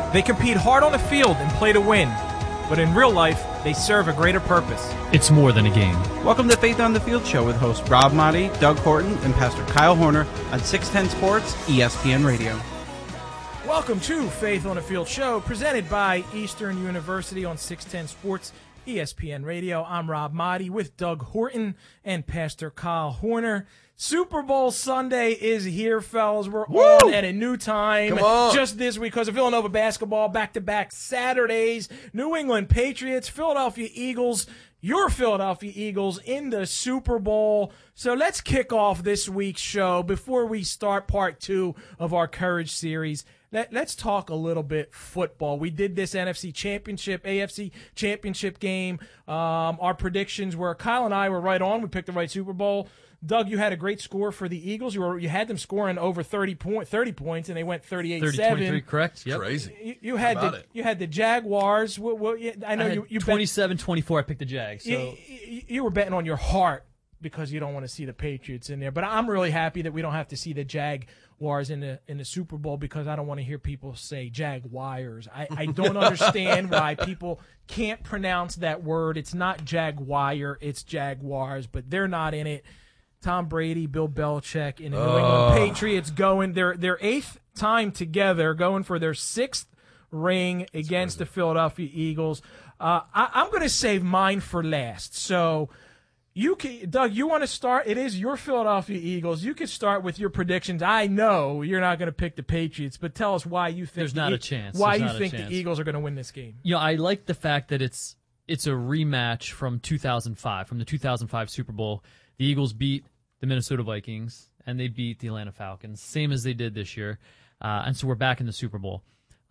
They compete hard on the field and play to win, but in real life, they serve a greater purpose. It's more than a game. Welcome to Faith on the Field Show with hosts Rob Motti, Doug Horton, and Pastor Kyle Horner on 610 Sports, ESPN Radio. Welcome to Faith on the Field Show, presented by Eastern University on 610 Sports, ESPN Radio. I'm Rob Motti with Doug Horton and Pastor Kyle Horner. Super Bowl Sunday is here, fellas. We're on at a new time just this week because of Villanova basketball, back-to-back Saturdays. New England Patriots, Philadelphia Eagles, your Philadelphia Eagles in the Super Bowl. So let's kick off this week's show before we start part 2 of our Courage series. Let's talk a little bit football. We did this NFC Championship, AFC Championship game. Our predictions were, Kyle and I were right on. We picked the right Super Bowl. Doug, you had a great score for the Eagles. You had them scoring over 30 points, and they went 38-7. 30-23, correct? Yep. Crazy. You had the Jaguars. I know you 27-24. I picked the Jags. So. You were betting on your heart because you don't want to see the Patriots in there. But I'm really happy that we don't have to see the Jaguars in the Super Bowl because I don't want to hear people say Jaguars. I don't understand why people can't pronounce that word. It's not Jaguar, it's Jaguars, but they're not in it. Tom Brady, Bill Belichick, and the New England Patriots going their 8th time together, going for their 6th ring against the Philadelphia Eagles. I'm going to save mine for last. So, Doug, you want to start? It is your Philadelphia Eagles. You can start with your predictions. I know you're not going to pick the Patriots, but tell us why you think there's not a chance. Why you think the Eagles are going to win this game? You know, I like the fact that it's a rematch from 2005, from the 2005 Super Bowl. The Eagles beat the Minnesota Vikings, and they beat the Atlanta Falcons, same as they did this year. And so we're back in the Super Bowl.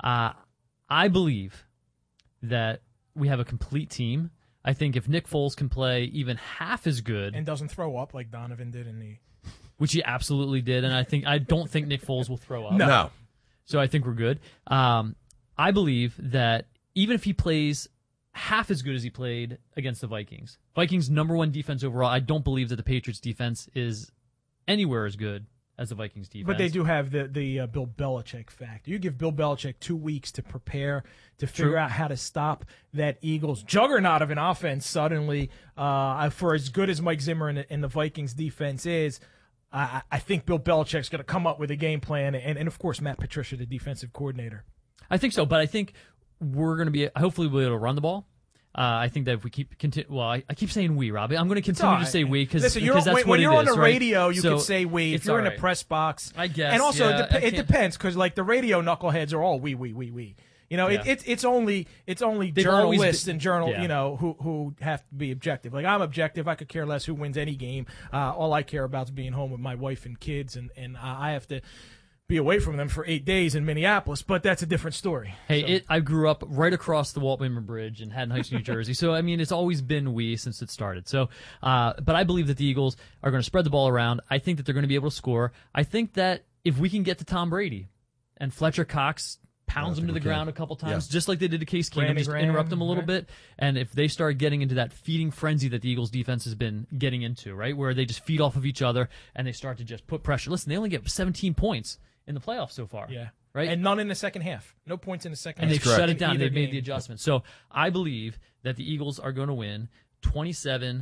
I believe that we have a complete team. I think if Nick Foles can play even half as good and doesn't throw up like Donovan did which he absolutely did, and I don't think Nick Foles will throw up. No. So I think we're good. I believe that even if he plays half as good as he played against the Vikings, #1 defense overall, I don't believe that the Patriots defense is anywhere as good as the Vikings defense. But they do have the Bill Belichick factor. You give Bill Belichick 2 weeks to prepare, to figure out how to stop that Eagles juggernaut of an offense suddenly. For as good as Mike Zimmer and the Vikings defense is, I think Bill Belichick's going to come up with a game plan, and of course Matt Patricia, the defensive coordinator. I think so, but I think we're going to be hopefully we'll be able to run the ball. I think that if we keep I keep saying we, Robbie. I'm going to continue to say we because that's what it is. When you're on the radio, right? you can say we. If you're in the press box, I guess. And also, it depends because like the radio knuckleheads are all we. You know, it's only journalists and who have to be objective. Like I'm objective. I could care less who wins any game. All I care about is being home with my wife and kids, and I have to be away from them for 8 days in Minneapolis, but that's a different story. Hey, I grew up right across the Walt Whitman Bridge in Haddon Heights, New Jersey. So, I mean, it's always been we since it started. So, but I believe that the Eagles are going to spread the ball around. I think that they're going to be able to score. I think that if we can get to Tom Brady and Fletcher Cox pounds him to the ground a couple times, just like they did to Case Keenum, just interrupt them a little bit. And if they start getting into that feeding frenzy that the Eagles defense has been getting into, right, where they just feed off of each other and they start to just put pressure. Listen, they only get 17 points in the playoffs so far. Yeah. Right? And none in the second half. No points in the second half. And they've shut it down. They've made the adjustment. So I believe that the Eagles are going to win 27-17.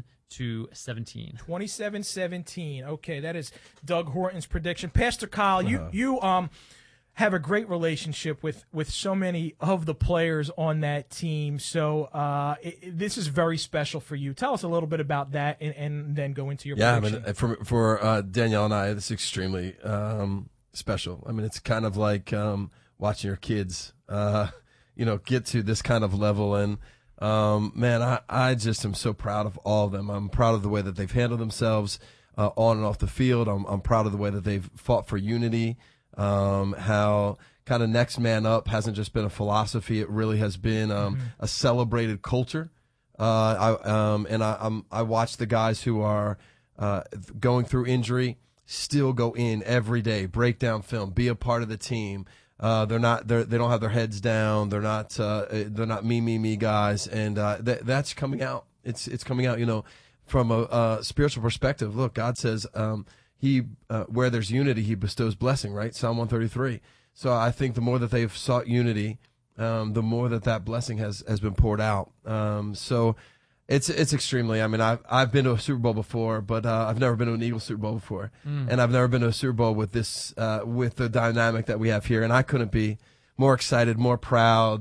27-17. Okay, that is Doug Horton's prediction. Pastor Kyle, you have a great relationship with so many of the players on that team. So this is very special for you. Tell us a little bit about that and then go into your prediction. Yeah, I mean, for Danielle and I, this is extremely special. I mean, it's kind of like watching your kids, get to this kind of level. And, man, I just am so proud of all of them. I'm proud of the way that they've handled themselves on and off the field. I'm proud of the way that they've fought for unity. How kind of next man up hasn't just been a philosophy; it really has been a celebrated culture. I watch the guys who are going through injury still go in every day, break down film, be a part of the team. They don't have their heads down. They're not me guys, and that's coming out. It's coming out. From a spiritual perspective. Look, God says. Where there's unity, he bestows blessing, right? Psalm 133. So I think the more that they've sought unity, the more that blessing has been poured out. So it's extremely. I mean, I've been to a Super Bowl before, but I've never been to an Eagles Super Bowl before, and I've never been to a Super Bowl with this with the dynamic that we have here. And I couldn't be more excited, more proud,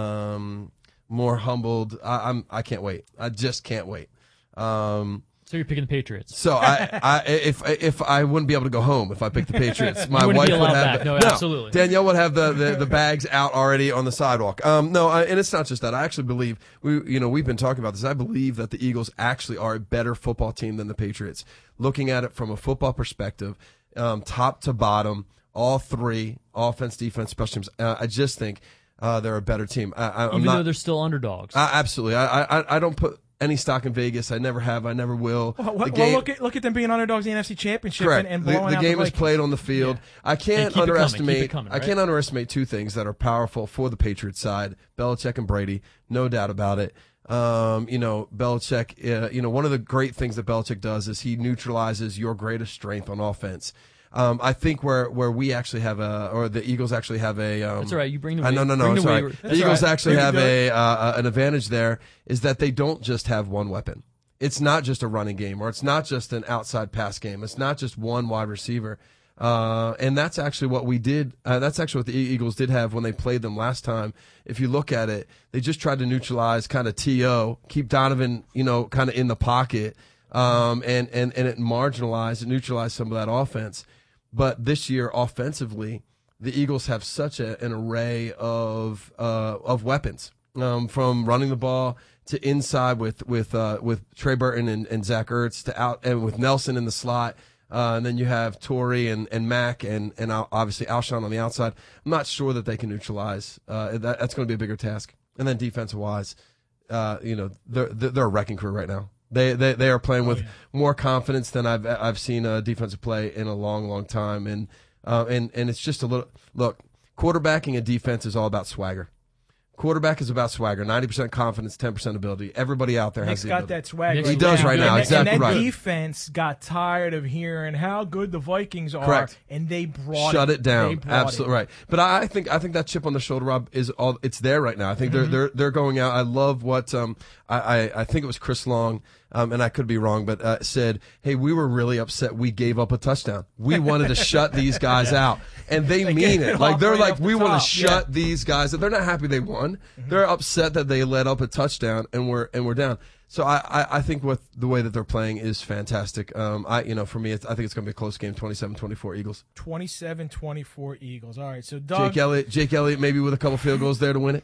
more humbled. I can't wait. I just can't wait. So you're picking the Patriots. So if I wouldn't be able to go home if I picked the Patriots, my wouldn't wife be would allowed have back. No, absolutely. Danielle would have the bags out already on the sidewalk. And it's not just that. I actually believe we've been talking about this. I believe that the Eagles actually are a better football team than the Patriots. Looking at it from a football perspective, top to bottom, all three, offense, defense, special teams. I just think they're a better team. Even though they're still underdogs. Absolutely. I don't put any stock in Vegas. I never have. I never will. Well, look at them being underdogs in the NFC Championship. Correct. And blowing the out game the is played on the field. Yeah. I can't underestimate. Coming, right? I can't underestimate two things that are powerful for the Patriots side: Belichick and Brady. No doubt about it. Belichick. One of the great things that Belichick does is he neutralizes your greatest strength on offense. I think where we actually have or the Eagles actually have a. That's all right. You bring the. No. Sorry. The Eagles actually have an advantage there is that they don't just have one weapon. It's not just a running game, or it's not just an outside pass game. It's not just one wide receiver. And that's actually what we did. That's actually what the Eagles did have when they played them last time. If you look at it, they just tried to neutralize kind of T.O., keep Donovan, kind of in the pocket, and it neutralized some of that offense. But this year, offensively, the Eagles have such an array of weapons, from running the ball to inside with Trey Burton and Zach Ertz to out, and with Nelson in the slot. And then you have Torrey and Mack and obviously Alshon on the outside. I'm not sure that they can neutralize. That's going to be a bigger task. And then defensive wise, they're a wrecking crew right now. They are playing with more confidence than I've seen a defensive play in a long time, and it's just a little look. Quarterbacking a defense is all about swagger. Quarterback is about swagger. 90% confidence, 10% ability. Everybody out there Nick's has the got ability. that swagger. He does right now. Exactly and that right. defense got tired of hearing how good the Vikings are, Correct. and they brought Shut it down. Absolutely it. right. But I think that chip on the shoulder, Rob, is all. It's there right now. I think they're going out. I love what I think it was Chris Long. And I could be wrong, but said, hey, we were really upset we gave up a touchdown. We wanted to shut these guys out. And they mean it. Like, they're like, we want to shut these guys. They're not happy they won. They're upset that they let up a touchdown and we're down. So I think the way that they're playing is fantastic. For me, I think it's going to be a close game, 27-24 Eagles. 27-24 Eagles. All right, so Doug. Jake Elliott maybe with a couple field goals there to win it.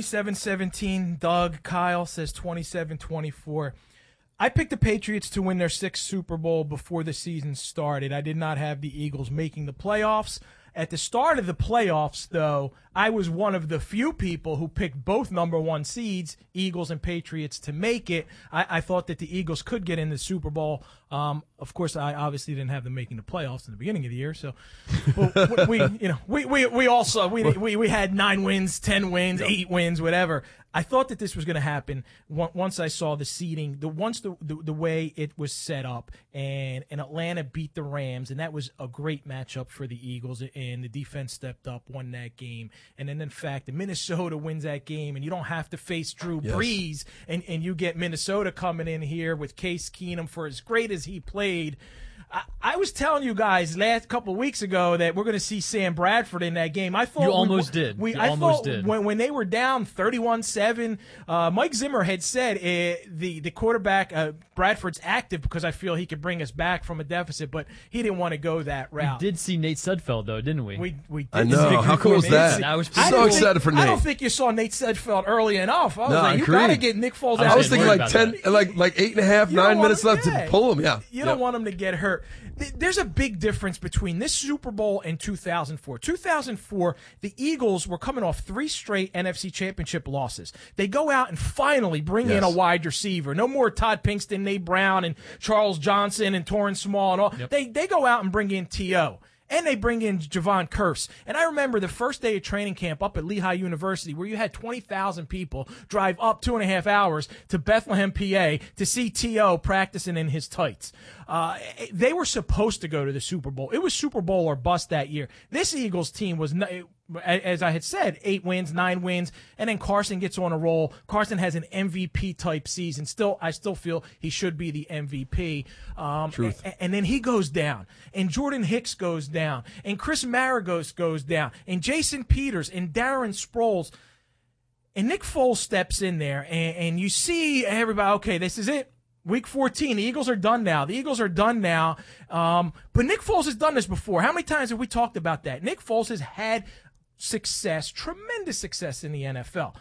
27-17. Doug. Kyle says 27-24. I picked the Patriots to win their 6th Super Bowl before the season started. I did not have the Eagles making the playoffs. At the start of the playoffs, though, I was one of the few people who picked both number 1 seeds, Eagles and Patriots, to make it. I thought that the Eagles could get in the Super Bowl. Of course, I obviously didn't have them making the playoffs in the beginning of the year. So we also had 9 wins, 10 wins, 8 wins, whatever. I thought that this was going to happen once I saw the seeding, the way it was set up, and Atlanta beat the Rams, and that was a great matchup for the Eagles, and the defense stepped up, won that game. And then, in fact, Minnesota wins that game, and you don't have to face Drew Brees, and you get Minnesota coming in here with Case Keenum for as great as he played. I was telling you guys last couple of weeks ago that we're going to see Sam Bradford in that game. I thought you almost did. I thought when they were down 31-7, Mike Zimmer had said the quarterback Bradford's active because I feel he could bring us back from a deficit, but he didn't want to go that route. We did see Nate Sudfeld though, didn't we? We did. I know. How cool is that? I was so excited for Nate. I don't think you saw Nate Sudfeld early enough. I was like, you agreed. got to get Nick Foles out. I was thinking like 10, like 8.5, 9 minutes left to pull him. Yeah, you don't want him to get hurt. There's a big difference between this Super Bowl and 2004. 2004, the Eagles were coming off 3 straight NFC Championship losses. They go out and finally bring in a wide receiver. No more Todd Pinkston, Nate Brown, and Charles Johnson, and Torrance Small, and all. Yep. They go out and bring in T.O., and they bring in Javon Curse. And I remember the first day of training camp up at Lehigh University where you had 20,000 people drive up 2.5 hours to Bethlehem, PA to see T.O. practicing in his tights. They were supposed to go to the Super Bowl. It was Super Bowl or bust that year. This Eagles team was, as I had said, 8 wins, 9 wins, and then Carson gets on a roll. Carson has an MVP-type season. I still feel he should be the MVP. Truth. And then he goes down, and Jordan Hicks goes down, and Chris Maragos goes down, and Jason Peters, and Darren Sproles. And Nick Foles steps in there, and you see everybody, okay, this is it. Week 14, the Eagles are done now. But Nick Foles has done this before. How many times have we talked about that? Nick Foles has had success, tremendous success in the NFL.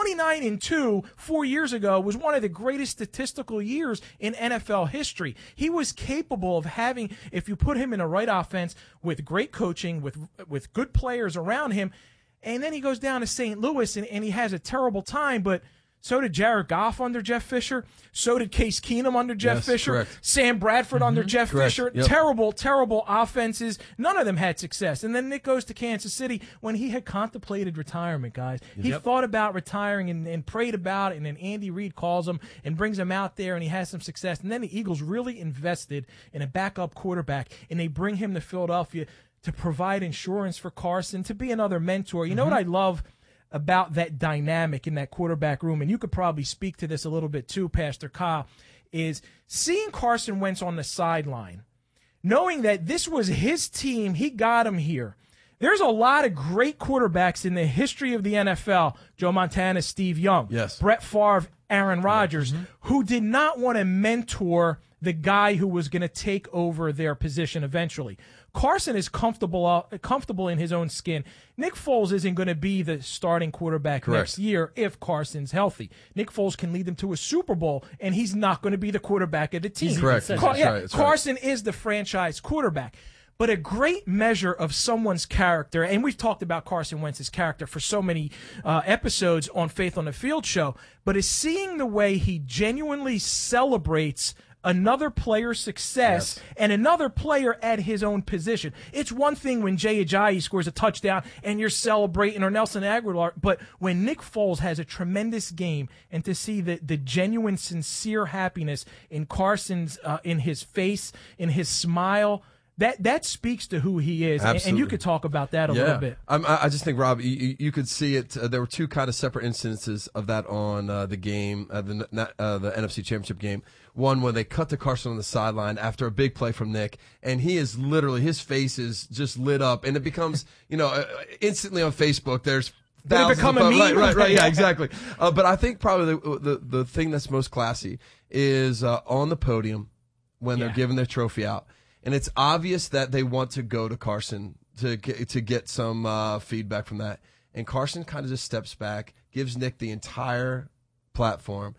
29-2 4 years ago was one of the greatest statistical years in NFL history. He was capable of having, if you put him in the right offense with great coaching, with good players around him, and then he goes down to St. Louis and he has a terrible time, but so did Jared Goff under Jeff Fisher. So did Case Keenum under Jeff Fisher. Correct. Sam Bradford under Jeff Fisher. Yep. Terrible, terrible offenses. None of them had success. And then Nick goes to Kansas City when he had contemplated retirement, guys. He thought about retiring and prayed about it, and then Andy Reid calls him and brings him out there, and he has some success. And then the Eagles really invested in a backup quarterback, and they bring him to Philadelphia to provide insurance for Carson, to be another mentor. You know what I love about that dynamic in that quarterback room, and you could probably speak to this a little bit too, Pastor Kyle, is seeing Carson Wentz on the sideline, knowing that this was his team, he got him here. There's a lot of great quarterbacks in the history of the NFL, Joe Montana, Steve Young, Brett Favre, Aaron Rodgers, who did not want to mentor the guy who was going to take over their position eventually. Carson is comfortable in his own skin. Nick Foles isn't going to be the starting quarterback next year if Carson's healthy. Nick Foles can lead them to a Super Bowl, and he's not going to be the quarterback of the team. Correct. Carson is the franchise quarterback. But a great measure of someone's character, and we've talked about Carson Wentz's character for so many episodes on Faith on the Field show, but is seeing the way he genuinely celebrates another player's success and another player at his own position. It's one thing when Jay Ajayi scores a touchdown and you're celebrating, or Nelson Aguilar, but when Nick Foles has a tremendous game, and to see the genuine, sincere happiness in Carson's, in his face, in his smile, that speaks to who he is. And you could talk about that a little bit. I just think, Rob, you could see it. There were two kind of separate instances of that on the game, the NFC Championship game. One where they cut to Carson on the sideline after a big play from Nick, and he is literally, his face is just lit up, and it becomes, instantly on Facebook, there's thousands become a meme? Right, yeah, exactly. But I think probably the thing that's most classy is on the podium when they're giving their trophy out. And it's obvious that they want to go to Carson to get some feedback from that. And Carson kind of just steps back, gives Nick the entire platform,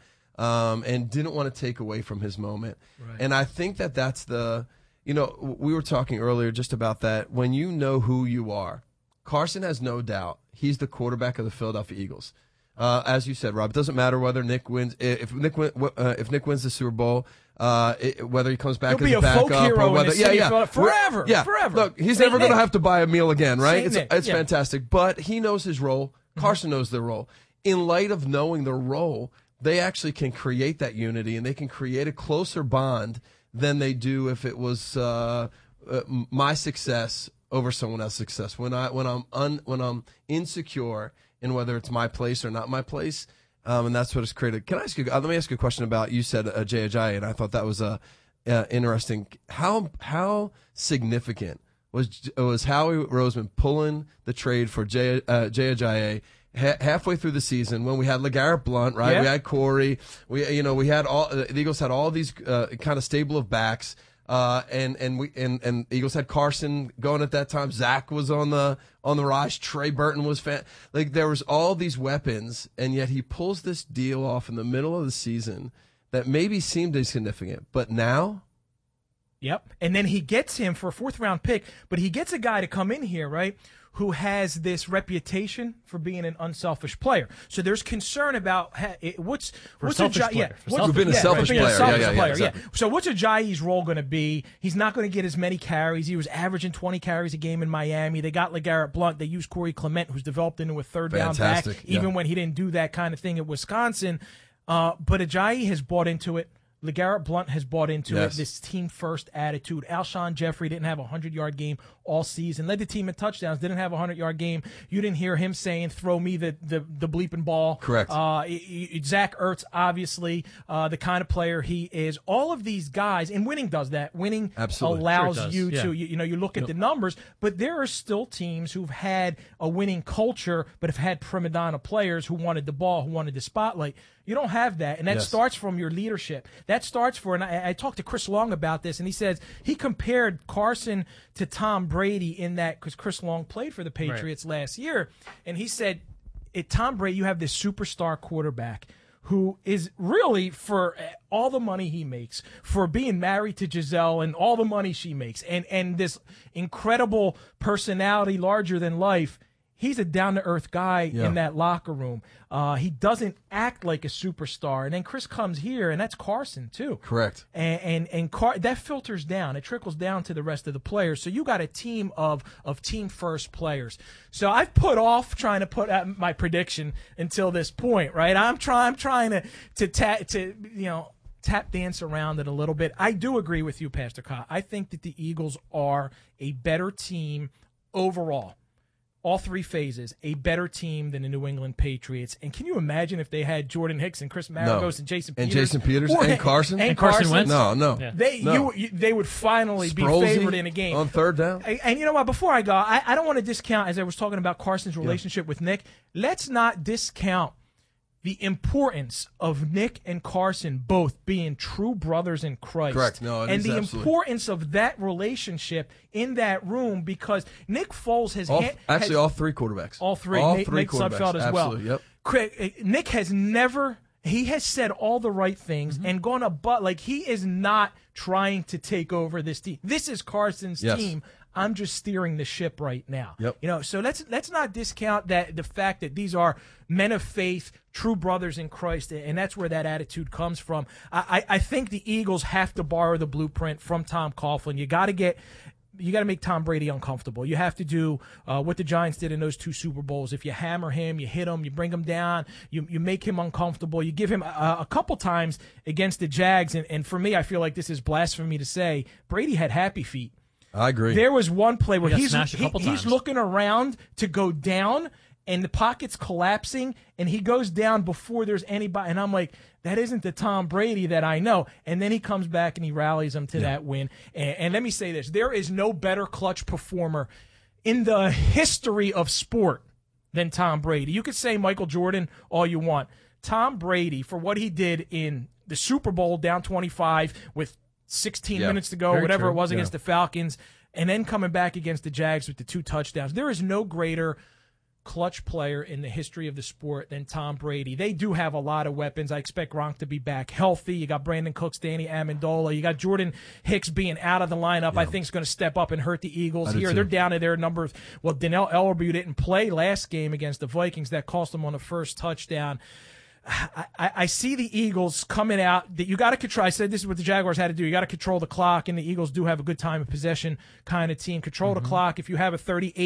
and didn't want to take away from his moment. Right. And I think that's we were talking earlier just about that. When you know who you are, Carson has no doubt he's the quarterback of the Philadelphia Eagles. As you said, Rob, it doesn't matter whether Nick wins. If Nick wins the Super Bowl, whether he comes back as a backup or whether forever. Look, he's never going to have to buy a meal again, right? It's fantastic, but he knows his role. Carson knows their role. In light of knowing the role, they actually can create that unity, and they can create a closer bond than they do if it was my success over someone else's success. When I'm insecure in whether it's my place or not my place, and that's what it's created. Can I ask you? Let me ask you a question about, you said Jay Ajayi, and I thought that was interesting. How significant was Howie Roseman pulling the trade for Jay Ajayi halfway through the season when we had LeGarrette Blount, right? Yeah. We had Corey. We had the Eagles had all these kind of stable of backs. And the Eagles had Carson going at that time. Zach was on the rise. Trey Burton was there was all these weapons, and yet he pulls this deal off in the middle of the season that maybe seemed insignificant, but now. Yep. And then he gets him for a 4th round pick, but he gets a guy to come in here, right, who has this reputation for being an unselfish player. So there's concern about what's a selfish player. So what's Ajayi's role going to be? He's not going to get as many carries. He was averaging 20 carries a game in Miami. They got LeGarrette Blount. They used Corey Clement, who's developed into a 3rd down back, even when he didn't do that kind of thing at Wisconsin. But Ajayi has bought into it. LeGarrette Blount has bought into Yes. it, this team-first attitude. Alshon Jeffrey didn't have a 100-yard game all season. Led the team in touchdowns, didn't have a 100-yard game. You didn't hear him saying, throw me the bleeping ball. Correct. Zach Ertz, obviously, the kind of player he is. All of these guys, and winning does that. Winning Absolutely. allows Sure it does. you Yeah. to, you look at the numbers, but there are still teams who've had a winning culture, but have had prima donna players who wanted the ball, who wanted the spotlight. You don't have that, and that Yes. starts from your leadership. That starts and I talked to Chris Long about this, and he says he compared Carson to Tom Brady in that, because Chris Long played for the Patriots last year, and he said, at Tom Brady, you have this superstar quarterback who is really, for all the money he makes, for being married to Giselle and all the money she makes, and this incredible personality larger than life, he's a down-to-earth guy in that locker room. He doesn't act like a superstar. And then Chris comes here, and that's Carson, too. Correct. And that filters down. It trickles down to the rest of the players. So you got a team of team-first players. So I've put off trying to put out my prediction until this point, right? I'm trying to tap dance around it a little bit. I do agree with you, Pastor Kyle. I think that the Eagles are a better team overall. All three phases, a better team than the New England Patriots. And can you imagine if they had Jordan Hicks and Chris Maragos and Jason Peters? And Carson? And Carson Wentz? No. Yeah. They would finally be Sproulsy favored in a game. on third down? And you know what? Before I go, I don't want to discount, as I was talking about Carson's relationship with Nick, let's not discount the importance of Nick and Carson both being true brothers in Christ. Correct. No, it and is the absolutely. importance of that relationship in that room, because Nick Foles has all three quarterbacks. all three. All Nate, three Nate quarterbacks. Sudfeld as well. Absolutely, yep. Nick has never. He has said all the right things and gone he is not trying to take over this team. This is Carson's team. I'm just steering the ship right now. Yep. So let's not discount the fact that these are men of faith, true brothers in Christ, and that's where that attitude comes from. I think the Eagles have to borrow the blueprint from Tom Coughlin. You got to make Tom Brady uncomfortable. You have to do what the Giants did in those 2 Super Bowls. If you hammer him, you hit him, you bring him down, you make him uncomfortable. You give him a couple times against the Jags, and for me, I feel like this is blasphemy to say, Brady had happy feet. I agree. There was one play where got he's smashed a couple times. looking around to go down, and the pocket's collapsing, and he goes down before there's anybody. And I'm like, that isn't the Tom Brady that I know. And then he comes back and he rallies them to that win. And let me say this. There is no better clutch performer in the history of sport than Tom Brady. You could say Michael Jordan all you want. Tom Brady, for what he did in the Super Bowl down 25 with 16 minutes to go, Very whatever true. it was against the Falcons, and then coming back against the Jags with the 2 touchdowns. There is no greater clutch player in the history of the sport than Tom Brady. They do have a lot of weapons. I expect Gronk to be back healthy. You got Brandon Cooks, Danny Amendola. You got Jordan Hicks being out of the lineup. I think is going to step up and hurt the Eagles here. They're down to their number. Well, Donnell Ellerbe didn't play last game against the Vikings. That cost them on the first touchdown. I see the Eagles coming out. That you got to control. I said this is what the Jaguars had to do. You got to control the clock, and the Eagles do have a good time of possession kind of team. Control the clock. If you have a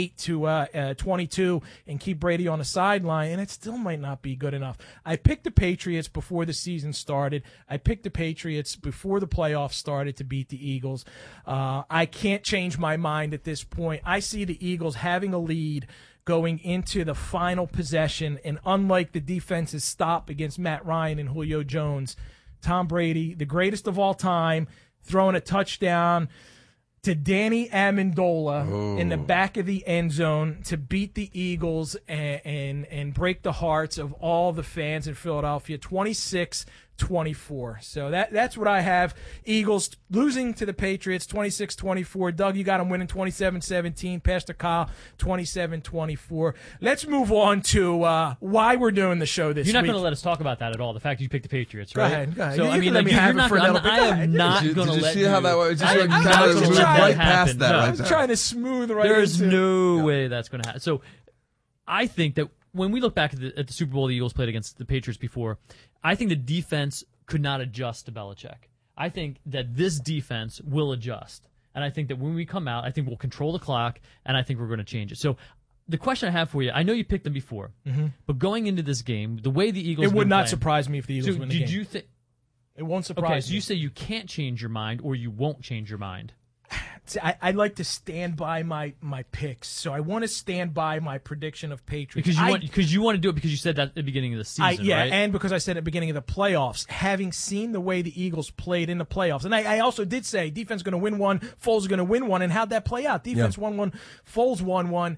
38-22 and keep Brady on the sideline, and it still might not be good enough. I picked the Patriots before the season started. I picked the Patriots before the playoffs started to beat the Eagles. I can't change my mind at this point. I see the Eagles having a lead going into the final possession, and unlike the defense's stop against Matt Ryan and Julio Jones, Tom Brady, the greatest of all time, throwing a touchdown to Danny Amendola in the back of the end zone to beat the Eagles and break the hearts of all the fans in Philadelphia, 26-24. So that's what I have. Eagles losing to the Patriots, 26-24. Doug, you got them winning 27-17. Pastor Kyle, 27-24. Let's move on to why we're doing the show this week. You're not going to let us talk about that at all, the fact that you picked the Patriots, right? Go ahead. So, You I can mean, let me have it for a little bit. I am not going to Did you let see how that was? Just I like am kind not of gonna moved let that right happen. past that. No. Right I was there. trying to smooth right There's into no way that's going to happen. So I think that when we look back at the Super Bowl the Eagles played against the Patriots before, I think the defense could not adjust to Belichick. I think that this defense will adjust. And I think that when we come out, I think we'll control the clock, and I think we're going to change it. So the question I have for you, I know you picked them before, but going into this game, the way the Eagles It would been not playing, surprise me if the Eagles so win the game. did you think? It won't surprise Okay, me. so you say you can't change your mind or you won't change your mind. See, I like to stand by my picks, so I want to stand by my prediction of Patriots. Because you want to do it because you said that at the beginning of the season, right? And because I said at the beginning of the playoffs, having seen the way the Eagles played in the playoffs, and I also did say defense is going to win one, Foles is going to win one, and how'd that play out? Defense won one, Foles won one.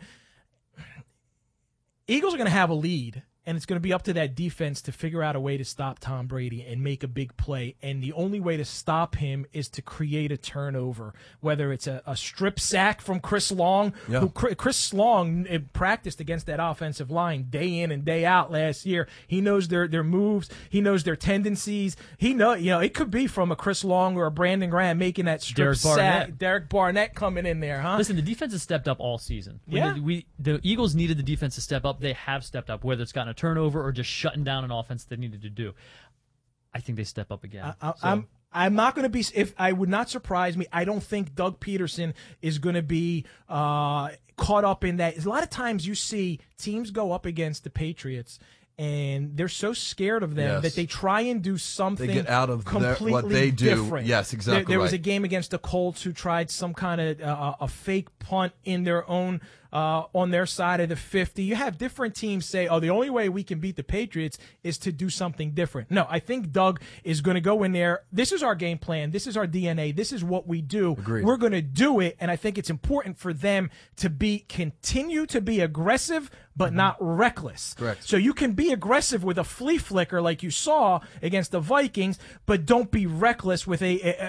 Eagles are going to have a lead, and it's going to be up to that defense to figure out a way to stop Tom Brady and make a big play. And the only way to stop him is to create a turnover, whether it's a strip sack from Chris Long. Who Chris Long practiced against that offensive line day in and day out last year. He knows their moves. He knows their tendencies. It could be from a Chris Long or a Brandon Graham making that strip sack. Derek Barnett coming in there, huh? Listen, the defense has stepped up all season. Yeah. The Eagles needed the defense to step up. They have stepped up, whether it's gotten a turnover or just shutting down an offense they needed to do. I think they step up again. I'm not going to be. If I would not surprise me, I don't think Doug Peterson is going to be caught up in that. A lot of times you see teams go up against the Patriots, and they're so scared of them that they try and do something. They get out of completely what they do. Different. Yes, exactly. There was a game against the Colts who tried some kind of a fake punt in their own. On their side of the 50. You have different teams say, the only way we can beat the Patriots is to do something different. No, I think Doug is going to go in there. This is our game plan. This is our DNA. This is what we do. Agreed. We're going to do it, and I think it's important for them to continue to be aggressive, but not reckless. Correct. So you can be aggressive with a flea flicker like you saw against the Vikings, but don't be reckless with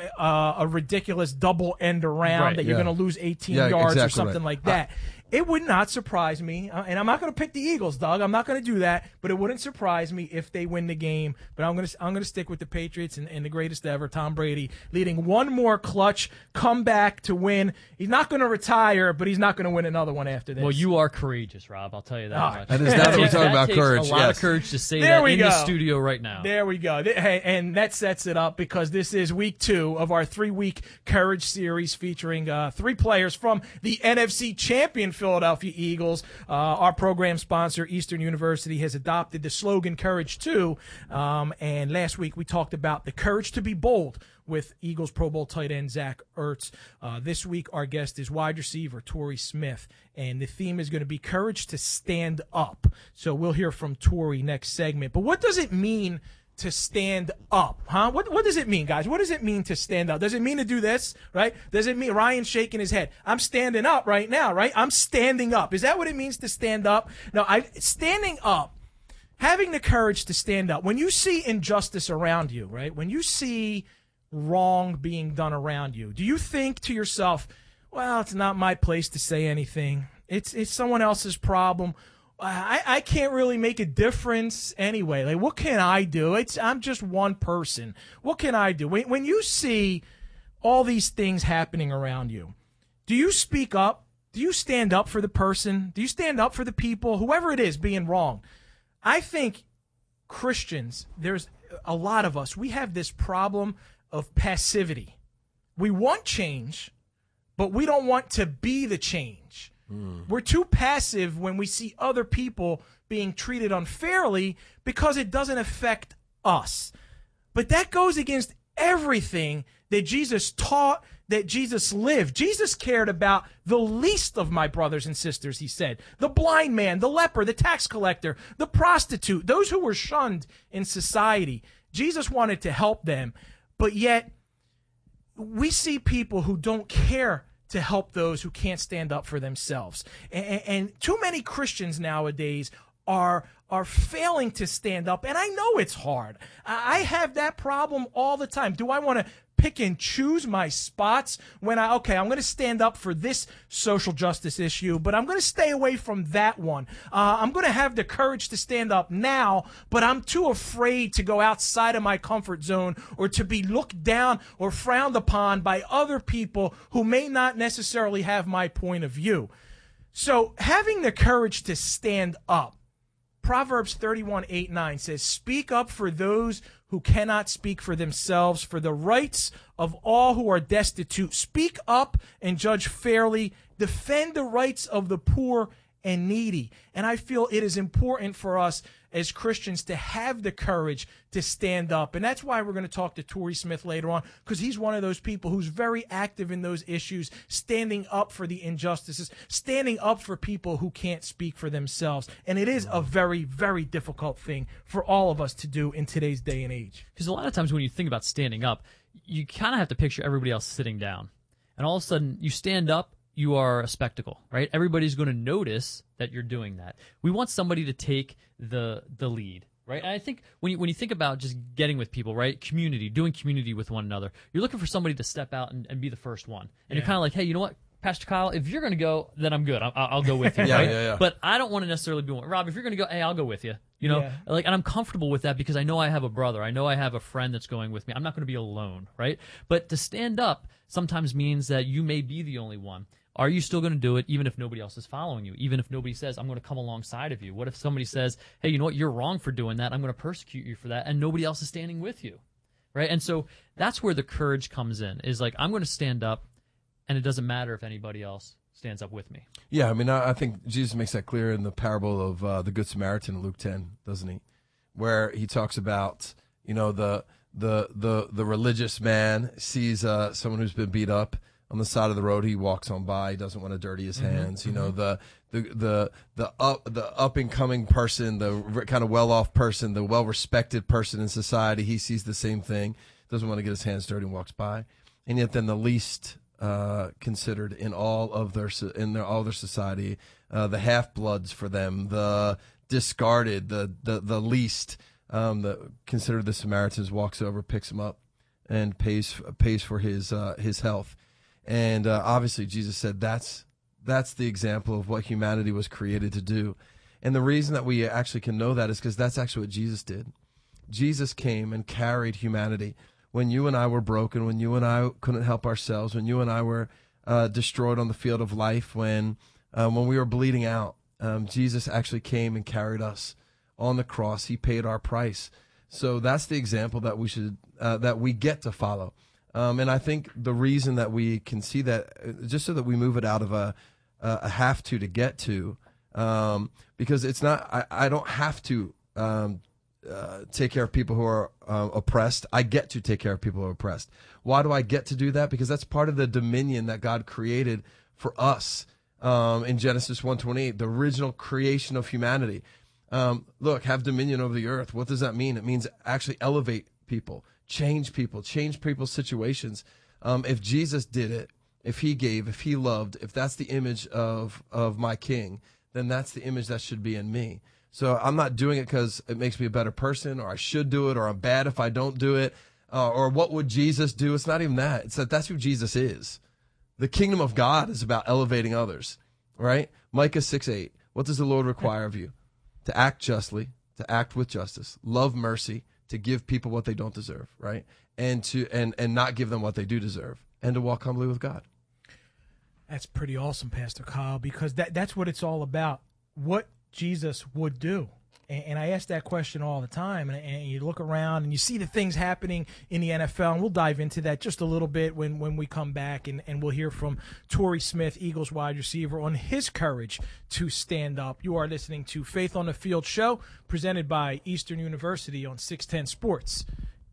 a ridiculous double end around that you're going to lose 18 yards or something like that. It would not surprise me, and I'm not going to pick the Eagles, Doug. I'm not going to do that, but it wouldn't surprise me if they win the game. But I'm going to stick with the Patriots and the greatest ever, Tom Brady, leading one more clutch comeback to win. He's not going to retire, but he's not going to win another one after this. Well, you are courageous, Rob. I'll tell you that much. And now that we're talking about courage, takes a lot of courage to say there that in go. the studio right now. There we go. And that sets it up because this is week 2 of our 3-week Courage series featuring 3 players from the NFC champion Philadelphia Eagles. Our program sponsor, Eastern University, has adopted the slogan Courage 2. And last week we talked about the courage to be bold with Eagles Pro Bowl tight end Zach Ertz. This week our guest is wide receiver Torrey Smith. And the theme is going to be courage to stand up. So we'll hear from Torrey next segment. But what does it mean to stand up, huh? What does it mean, guys? What does it mean to stand up? Does it mean to do this, right? Does it mean Ryan's shaking his head? I'm standing up right now, right? I'm standing up. Is that what it means to stand up? No, standing up, having the courage to stand up. When you see injustice around you, right? When you see wrong being done around you, do you think to yourself, well, it's not my place to say anything. It's someone else's problem. I can't really make a difference anyway. Like, what can I do? I'm just one person. What can I do? When you see all these things happening around you, do you speak up? Do you stand up for the person? Do you stand up for the people, whoever it is, being wrong? I think Christians, there's a lot of us, we have this problem of passivity. We want change, but we don't want to be the change. We're too passive when we see other people being treated unfairly because it doesn't affect us. But that goes against everything that Jesus taught, that Jesus lived. Jesus cared about the least of my brothers and sisters, he said. The blind man, the leper, the tax collector, the prostitute, those who were shunned in society. Jesus wanted to help them, but yet we see people who don't care to help those who can't stand up for themselves. And too many Christians nowadays are failing to stand up, and I know it's hard. I have that problem all the time. Do I want to pick and choose my spots when I'm going to stand up for this social justice issue, but I'm going to stay away from that one. I'm going to have the courage to stand up now, but I'm too afraid to go outside of my comfort zone or to be looked down or frowned upon by other people who may not necessarily have my point of view. So having the courage to stand up, Proverbs 31:8-9 says, "Speak up for those who cannot speak for themselves, for the rights of all who are destitute. Speak up and judge fairly. Defend the rights of the poor and needy. And I feel it is important for us as Christians to have the courage to stand up. And that's why we're going to talk to Torrey Smith later on, because he's one of those people who's very active in those issues, standing up for the injustices, standing up for people who can't speak for themselves. And it is a very, very difficult thing for all of us to do in today's day and age. Because a lot of times when you think about standing up, you kind of have to picture everybody else sitting down. And all of a sudden, you stand up, you are a spectacle, right? Everybody's going to notice that you're doing that. We want somebody to take the lead, right? And I think when you think about just getting with people, right, community, doing community with one another, you're looking for somebody to step out and be the first one. And you're kind of like, hey, you know what, Pastor Kyle, if you're going to go, then I'm good. I'll go with you, right? Yeah. But I don't want to necessarily be one. Rob, if you're going to go, hey, I'll go with you. You know, and I'm comfortable with that because I know I have a brother. I know I have a friend that's going with me. I'm not going to be alone, right? But to stand up sometimes means that you may be the only one. Are you still going to do it even if nobody else is following you? Even if nobody says, I'm going to come alongside of you? What if somebody says, hey, you know what, you're wrong for doing that. I'm going to persecute you for that. And nobody else is standing with you, right? And so that's where the courage comes in, is like, I'm going to stand up, and it doesn't matter if anybody else stands up with me. Yeah, I mean, I think Jesus makes that clear in the parable of the Good Samaritan in Luke 10, doesn't he? Where he talks about, you know, the religious man sees someone who's been beat up on the side of the road. He walks on by. He doesn't want to dirty his hands. You know, the up and coming person, the kind of well off person, the well respected person in society. He sees the same thing. Doesn't want to get his hands dirty and walks by. And yet, then the least considered in all of their society, the half bloods for them, the discarded, the least, considered the Samaritans, walks over, picks him up, and pays for his health. And obviously, Jesus said that's the example of what humanity was created to do. And the reason that we actually can know that is because that's actually what Jesus did. Jesus came and carried humanity. When you and I were broken, when you and I couldn't help ourselves, when you and I were destroyed on the field of life, when we were bleeding out, Jesus actually came and carried us on the cross. He paid our price. So that's the example that we get to follow. And I think the reason that we can see that, just so that we move it out of a have to get to, because it's not, I don't have to take care of people who are oppressed. I get to take care of people who are oppressed. Why do I get to do that? Because that's part of the dominion that God created for us in Genesis 1:28, the original creation of humanity. Look, have dominion over the earth. What does that mean? It means actually elevate people, change people's situations. If Jesus did it, if he gave, if he loved, if that's the image of my king, then that's the image that should be in me. So I'm not doing it because it makes me a better person, or I should do it, or I'm bad if I don't do it, or what would Jesus do? It's not even that. It's that that's who Jesus is. The kingdom of God is about elevating others, right? Micah 6:8. What does the Lord require of you? To act justly, to act with justice, love mercy, to give people what they don't deserve, right? And to and not give them what they do deserve, and to walk humbly with God. That's pretty awesome, Pastor Kyle, because that's what it's all about. What Jesus would do. And I ask that question all the time, and you look around and you see the things happening in the NFL, and we'll dive into that just a little bit when we come back, and we'll hear from Torrey Smith, Eagles wide receiver, on his courage to stand up. You are listening to Faith on the Field show, presented by Eastern University on 610 Sports,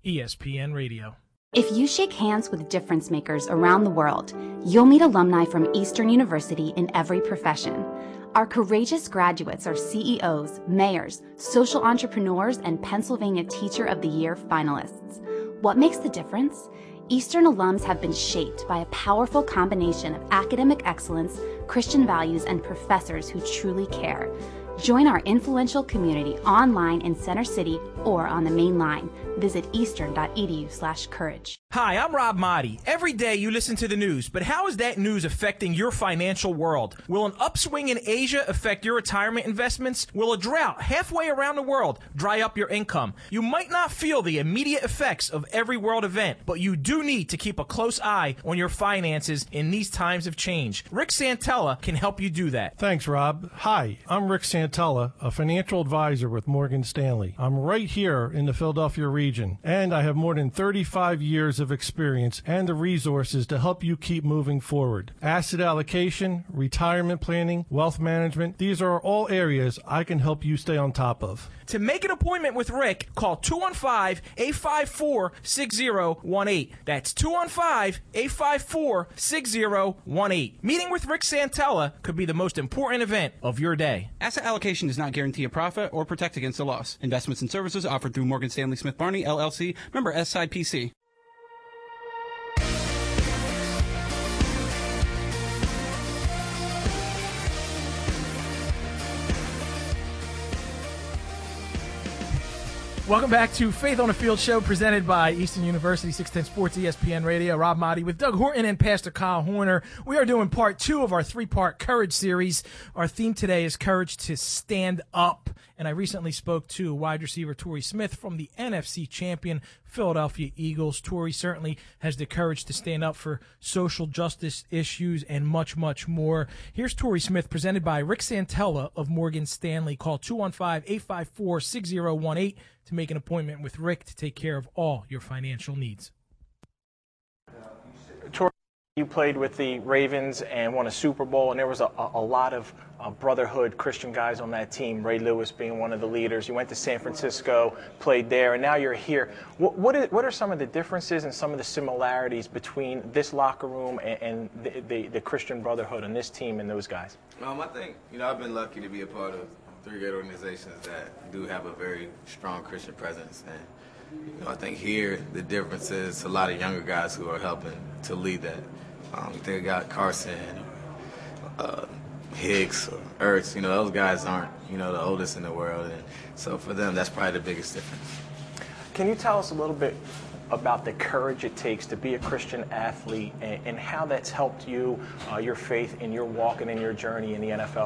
ESPN Radio. If you shake hands with difference makers around the world, you'll meet alumni from Eastern University in every profession. Our courageous graduates are CEOs, mayors, social entrepreneurs, and Pennsylvania Teacher of the Year finalists. What makes the difference? Eastern alums have been shaped by a powerful combination of academic excellence, Christian values, and professors who truly care. Join our influential community online in Center City or on the main line. Visit eastern.edu/courage. Hi, I'm Rob Motti. Every day you listen to the news, but how is that news affecting your financial world? Will an upswing in Asia affect your retirement investments? Will a drought halfway around the world dry up your income? You might not feel the immediate effects of every world event, but you do need to keep a close eye on your finances in these times of change. Rick Santella can help you do that. Thanks, Rob. Hi, I'm Rick Santella, a financial advisor with Morgan Stanley. I'm right here in the Philadelphia region region, and I have more than 35 years of experience and the resources to help you keep moving forward. Asset allocation, retirement planning, wealth management, these are all areas I can help you stay on top of. To make an appointment with Rick, call 215-854-6018. That's 215-854-6018. Meeting with Rick Santella could be the most important event of your day. Asset allocation does not guarantee a profit or protect against a loss. Investments and services offered through Morgan Stanley Smith Barney, LLC, member SIPC. Welcome back to Faith on the Field show presented by Eastern University 610 Sports ESPN Radio. Rob Motti with Doug Horton and Pastor Kyle Horner. We are doing part 2 of our 3-part Courage series. Our theme today is Courage to Stand Up. And I recently spoke to wide receiver Torrey Smith from the NFC champion Philadelphia Eagles. Torrey certainly has the courage to stand up for social justice issues and much, much more. Here's Torrey Smith presented by Rick Santella of Morgan Stanley. Call 215-854-6018 to make an appointment with Rick to take care of all your financial needs. Torrey, you played with the Ravens and won a Super Bowl, and there was a lot of brotherhood Christian guys on that team, Ray Lewis being one of the leaders. You went to San Francisco, played there, and now you're here. What are some of the differences and some of the similarities between this locker room and the Christian brotherhood on this team and those guys? I think, I've been lucky to be a part of 3 great organizations that do have a very strong Christian presence. And I think here the difference is a lot of younger guys who are helping to lead that. You think I got Carson, Hicks, or Ertz. Those guys aren't, the oldest in the world. And so for them, that's probably the biggest difference. Can you tell us a little bit about the courage it takes to be a Christian athlete and how that's helped you, your faith in your walk and in your journey in the NFL?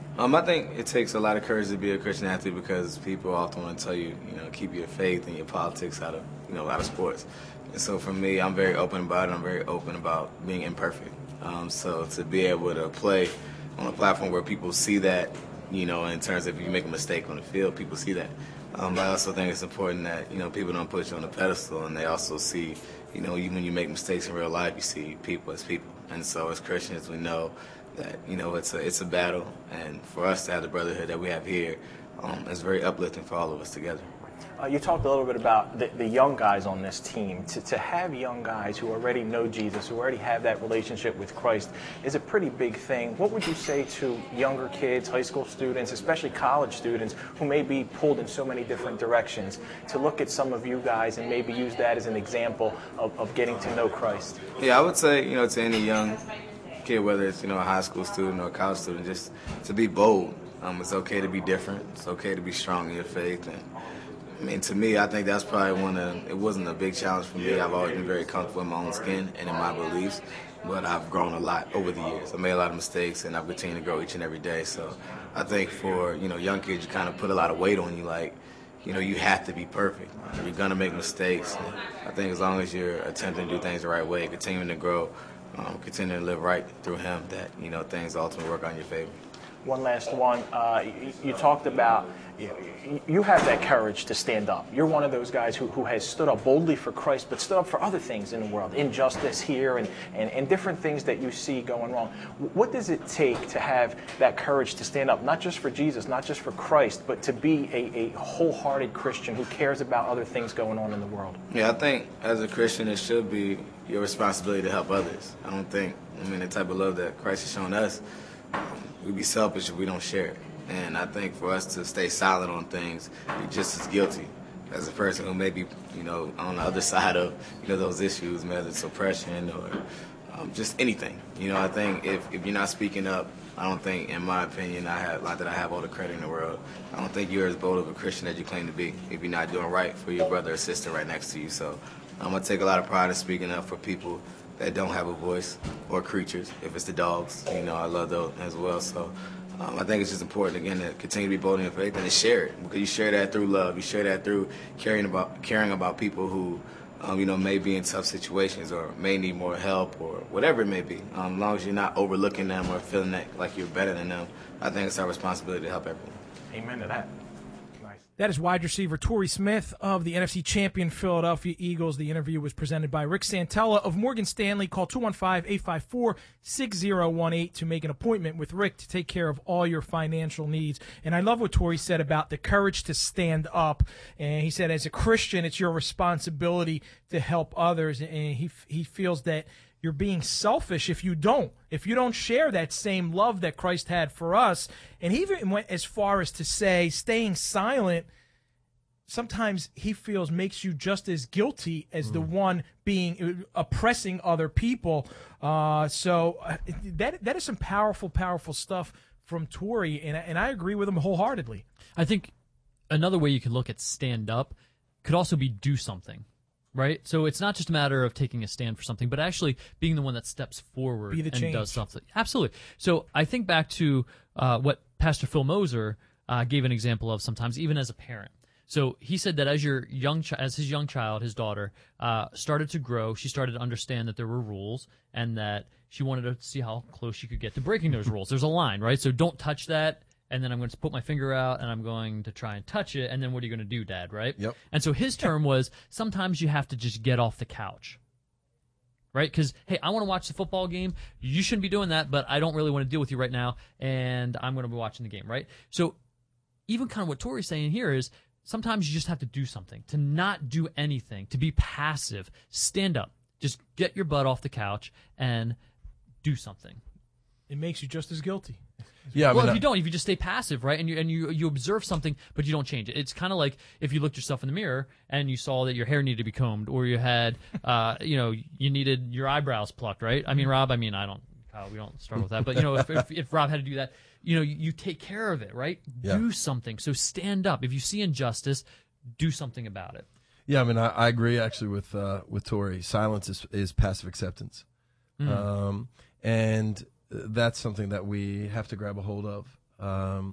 I think it takes a lot of courage to be a Christian athlete because people often want to tell you, keep your faith and your politics out of sports. And so for me, I'm very open about it. I'm very open about being imperfect. So to be able to play on a platform where people see that, in terms of if you make a mistake on the field, people see that. But I also think it's important that, people don't put you on a pedestal, and they also see, even when you make mistakes in real life, you see people as people. And so as Christians, we know that, it's a battle, and for us to have the brotherhood that we have here, it's very uplifting for all of us together. You talked a little bit about the young guys on this team. To have young guys who already know Jesus, who already have that relationship with Christ, is a pretty big thing. What would you say to younger kids, high school students, especially college students, who may be pulled in so many different directions, to look at some of you guys and maybe use that as an example of getting to know Christ? Yeah, I would say, to any young kid, whether it's, a high school student or a college student, just to be bold. It's okay to be different. It's okay to be strong in your faith. And to me, I think that's probably it wasn't a big challenge for me. I've always been very comfortable in my own skin and in my beliefs, but I've grown a lot over the years. I made a lot of mistakes, and I've continued to grow each and every day. So I think for, young kids, you kind of put a lot of weight on you, like, you have to be perfect. You're going to make mistakes. And I think as long as you're attempting to do things the right way, continuing to grow, continuing to live right through Him, that, things ultimately work on your favor. One last one. You talked about you have that courage to stand up. You're one of those guys who has stood up boldly for Christ, but stood up for other things in the world, injustice here and different things that you see going wrong. What does it take to have that courage to stand up, not just for Jesus, not just for Christ, but to be a wholehearted Christian who cares about other things going on in the world? Yeah, I think as a Christian, it should be your responsibility to help others. I don't think, the type of love that Christ has shown us, we'd be selfish if we don't share it. And I think for us to stay silent on things, you're just as guilty as a person who may be, on the other side of, those issues, whether it's oppression or just anything. I think if you're not speaking up, I don't think, in my opinion, not that I have all the credit in the world, I don't think you're as bold of a Christian as you claim to be if you're not doing right for your brother or sister right next to you. So I'm going to take a lot of pride in speaking up for people that don't have a voice, or creatures, if it's the dogs. I love those as well. So I think it's just important, again, to continue to be bold in your faith and to share it. Because you share that through love. You share that through caring about people who, may be in tough situations or may need more help or whatever it may be. As long as you're not overlooking them or feeling like you're better than them, I think it's our responsibility to help everyone. Amen to that. Nice. That is wide receiver Torrey Smith of the NFC champion Philadelphia Eagles. The interview was presented by Rick Santella of Morgan Stanley. Call 215-854-6018 to make an appointment with Rick to take care of all your financial needs. And I love what Torrey said about the courage to stand up. And he said, as a Christian, it's your responsibility to help others. And he feels that you're being selfish if you don't share that same love that Christ had for us. And he even went as far as to say staying silent sometimes he feels makes you just as guilty as the one being oppressing other people. So that is some powerful stuff from Torrey, and I agree with him wholeheartedly. I think another way you could look at stand up could also be do something. Right? So it's not just a matter of taking a stand for something, but actually being the one that steps forward and change. Does something. Absolutely. So I think back to what Pastor Phil Moser gave an example of sometimes, even as a parent. So he said that as his young child, his daughter, started to grow, she started to understand that there were rules and that she wanted to see how close she could get to breaking those rules. There's a line, right? So don't touch that. And then I'm going to put my finger out, and I'm going to try and touch it, and then what are you going to do, Dad, right? Yep. And so his term was, sometimes you have to just get off the couch, right? Because, hey, I want to watch the football game. You shouldn't be doing that, but I don't really want to deal with you right now, and I'm going to be watching the game, right? So even kind of what Torrey's saying here is sometimes you just have to do something, to not do anything, to be passive, stand up, just get your butt off the couch and do something. It makes you just as guilty. Yeah, if you just stay passive, right, and you observe something, but you don't change it. It's kind of like if you looked yourself in the mirror and you saw that your hair needed to be combed, or you had, you needed your eyebrows plucked, right? I mean, Rob, we don't struggle with that, but if Rob had to do that, you take care of it, right? Yeah. Do something. So stand up. If you see injustice, do something about it. Yeah, I agree actually with Torrey. Silence is passive acceptance, and that's something that we have to grab a hold of. And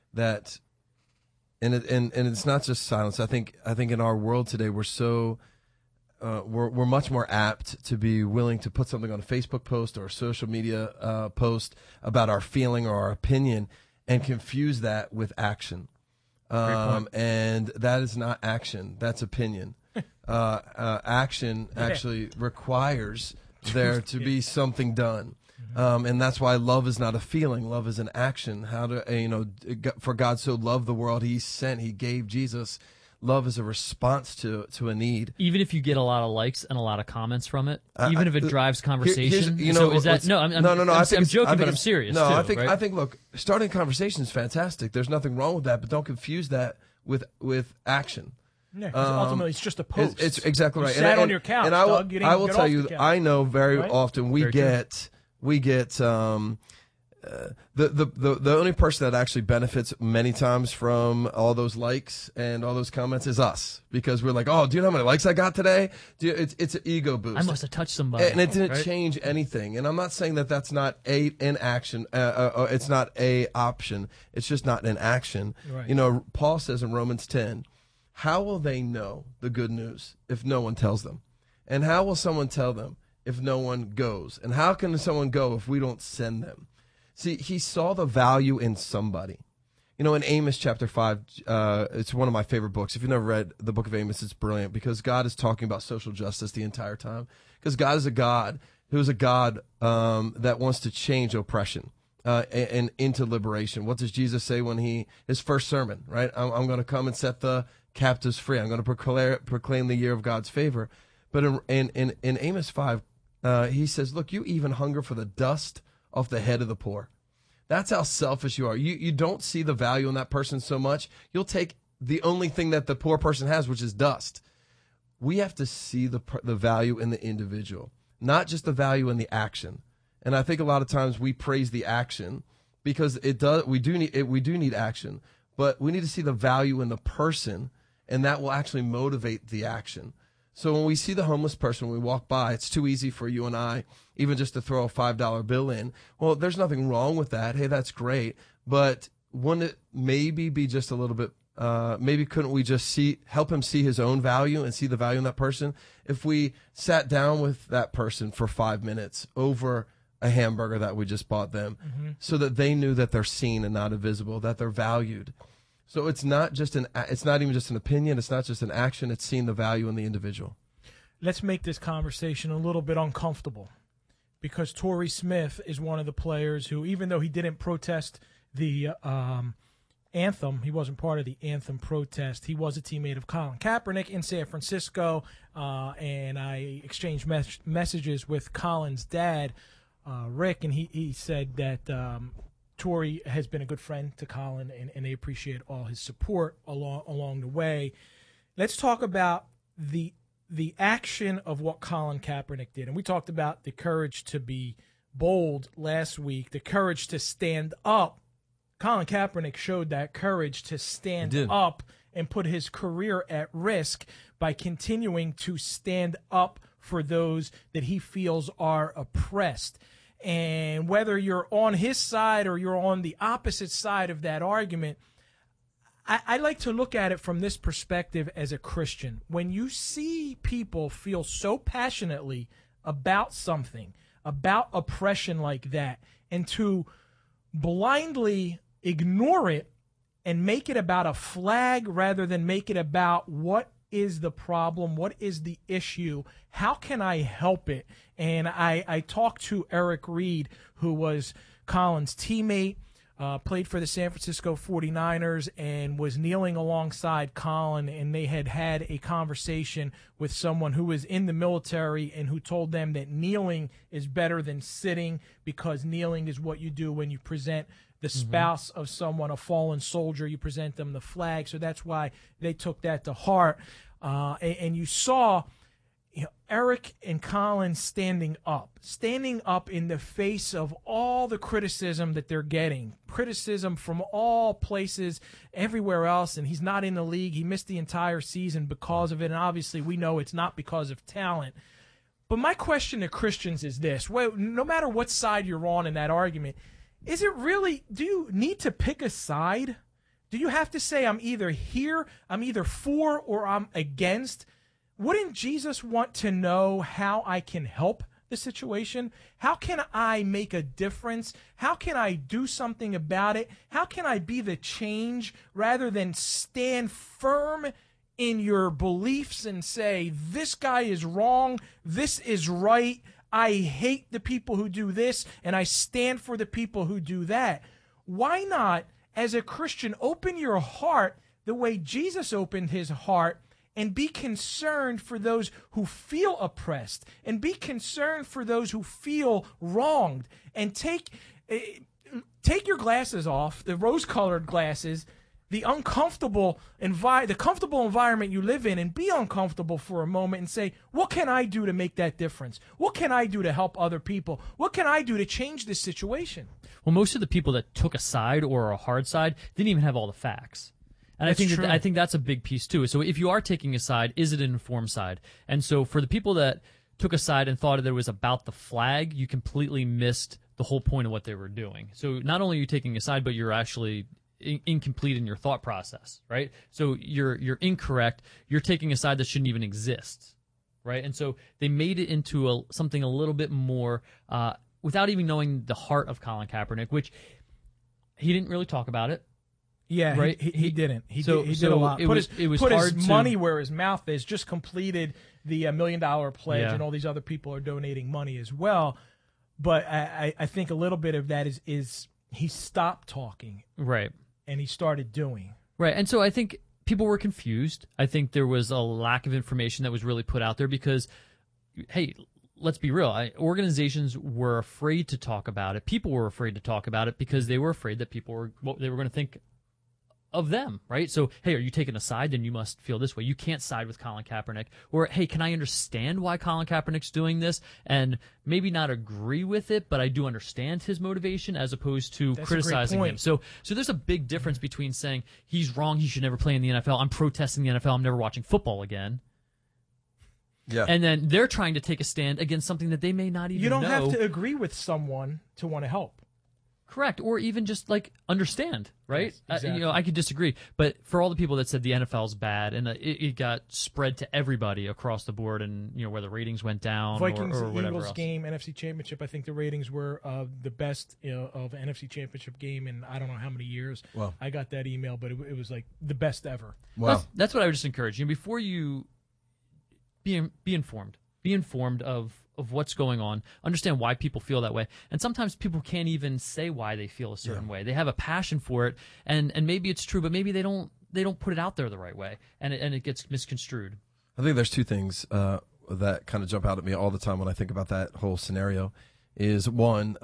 it's not just silence. I think in our world today we're so we're much more apt to be willing to put something on a Facebook post or a social media post about our feeling or our opinion and confuse that with action. And that is not action. That's opinion. Action actually requires there to be something done. And that's why love is not a feeling. Love is an action. For God so loved the world, he gave Jesus. Love is a response to a need. Even if you get a lot of likes and a lot of comments from it, even if it drives conversation. I'm joking, but I'm serious. No, too, I think, look, starting a conversation is fantastic. There's nothing wrong with that, but don't confuse that with action. Yeah, ultimately it's just a post. It's exactly right. You sat on your couch, and Doug. I will tell you, I know very often we get the only person that actually benefits many times from all those likes and all those comments is us, because we're like, oh, do you know how many likes I got today? It's an ego boost. I must have touched somebody, and it didn't change anything. And I'm not saying that that's not an action. It's not a option. It's just not an action. Right. Paul says in Romans 10, how will they know the good news if no one tells them? And how will someone tell them if no one goes? And how can someone go if we don't send them? See, he saw the value in somebody. In Amos chapter 5, it's one of my favorite books. If you've never read the book of Amos, it's brilliant, because God is talking about social justice the entire time. Because God is a God who is a God that wants to change oppression and into liberation. What does Jesus say when his first sermon, right? I'm going to come and set the captives free. I'm going to proclaim the year of God's favor. But in Amos 5, he says, look, you even hunger for the dust off the head of the poor. That's how selfish you are. You don't see the value in that person so much. You'll take the only thing that the poor person has, which is dust. We have to see the value in the individual, not just the value in the action. And I think a lot of times we praise the action because we do need action, but we need to see the value in the person, and that will actually motivate the action. So when we see the homeless person, when we walk by, it's too easy for you and I even just to throw a $5 bill in. Well, there's nothing wrong with that. Hey, that's great. But wouldn't it maybe be just a little bit, maybe couldn't we just help him see his own value and see the value in that person? If we sat down with that person for 5 minutes over a hamburger that we just bought them, so that they knew that they're seen and not invisible, that they're valued. So it's not even just an opinion. It's not just an action. It's seeing the value in the individual. Let's make this conversation a little bit uncomfortable, because Torrey Smith is one of the players who, even though he didn't protest the anthem, he wasn't part of the anthem protest, he was a teammate of Colin Kaepernick in San Francisco, and I exchanged messages with Colin's dad, Rick, and he said that Torrey has been a good friend to Colin, and they appreciate all his support along the way. Let's talk about the action of what Colin Kaepernick did. And we talked about the courage to be bold last week, the courage to stand up. Colin Kaepernick showed that courage to stand up and put his career at risk by continuing to stand up for those that he feels are oppressed. And whether you're on his side or you're on the opposite side of that argument, I like to look at it from this perspective as a Christian. When you see people feel so passionately about something, about oppression like that, and to blindly ignore it and make it about a flag rather than make it about what is the problem, what is the issue, how can I help it? And I talked to Eric Reed, who was Colin's teammate, played for the San Francisco 49ers, and was kneeling alongside Colin, and they had a conversation with someone who was in the military and who told them that kneeling is better than sitting, because kneeling is what you do when you present the spouse of someone, a fallen soldier, you present them the flag. So that's why they took that to heart. And you saw Eric and Colin standing up in the face of all the criticism that they're getting, criticism from all places, everywhere else, and he's not in the league. He missed the entire season because of it, and obviously we know it's not because of talent. But my question to Christians is this: well, no matter what side you're on in that argument, is it really, do you need to pick a side? Do you have to say, I'm either here, I'm either for, or I'm against? Wouldn't Jesus want to know how I can help the situation? How can I make a difference? How can I do something about it? How can I be the change rather than stand firm in your beliefs and say, this guy is wrong, this is right, I hate the people who do this, and I stand for the people who do that? Why not, as a Christian, open your heart the way Jesus opened his heart and be concerned for those who feel oppressed, and be concerned for those who feel wronged, and take your glasses off, the rose-colored glasses, the comfortable environment you live in, and be uncomfortable for a moment and say, what can I do to make that difference? What can I do to help other people? What can I do to change this situation? Well, most of the people that took a side or a hard side didn't even have all the facts. And That's I think that's a big piece too. So if you are taking a side, is it an informed side? And so for the people that took a side and thought that it was about the flag, you completely missed the whole point of what they were doing. So not only are you taking a side, but you're actually incomplete in your thought process, right? So you're incorrect. You're taking a side that shouldn't even exist, right? And so they made it into something a little bit more without even knowing the heart of Colin Kaepernick, which he didn't really talk about it. Yeah, right? He didn't. He did a lot. It was hard his money where his mouth is. Just completed the $1 million pledge, and all these other people are donating money as well. But I think a little bit of that is he stopped talking, right, and he started doing. Right, and so I think people were confused. I think there was a lack of information that was really put out there because, hey, let's be real. Organizations were afraid to talk about it. People were afraid to talk about it because they were afraid that they were going to think of them, right? So, hey, are you taking a side? Then you must feel this way. You can't side with Colin Kaepernick. Or, hey, can I understand why Colin Kaepernick's doing this? And maybe not agree with it, but I do understand his motivation as opposed to criticizing him. So there's a big difference between saying he's wrong, he should never play in the NFL, I'm protesting the NFL, I'm never watching football again. Yeah. And then they're trying to take a stand against something that they may not even know. You don't have to agree with someone to want to help. Correct, or even just like understand, right? Yes, exactly. I could disagree, but for all the people that said the NFL's bad and it got spread to everybody across the board, and where the ratings went down, Vikings or whatever Eagles else. game, NFC Championship. I think the ratings were the best of an NFC Championship game in I don't know how many years. Wow. I got that email, but it was like the best ever. Wow. That's what I would just encourage you before you be informed. Be informed of what's going on. Understand why people feel that way. And sometimes people can't even say why they feel a certain way. They have a passion for it, and maybe it's true, but maybe they don't put it out there the right way, and it gets misconstrued. I think there's two things that kind of jump out at me all the time when I think about that whole scenario. Is one,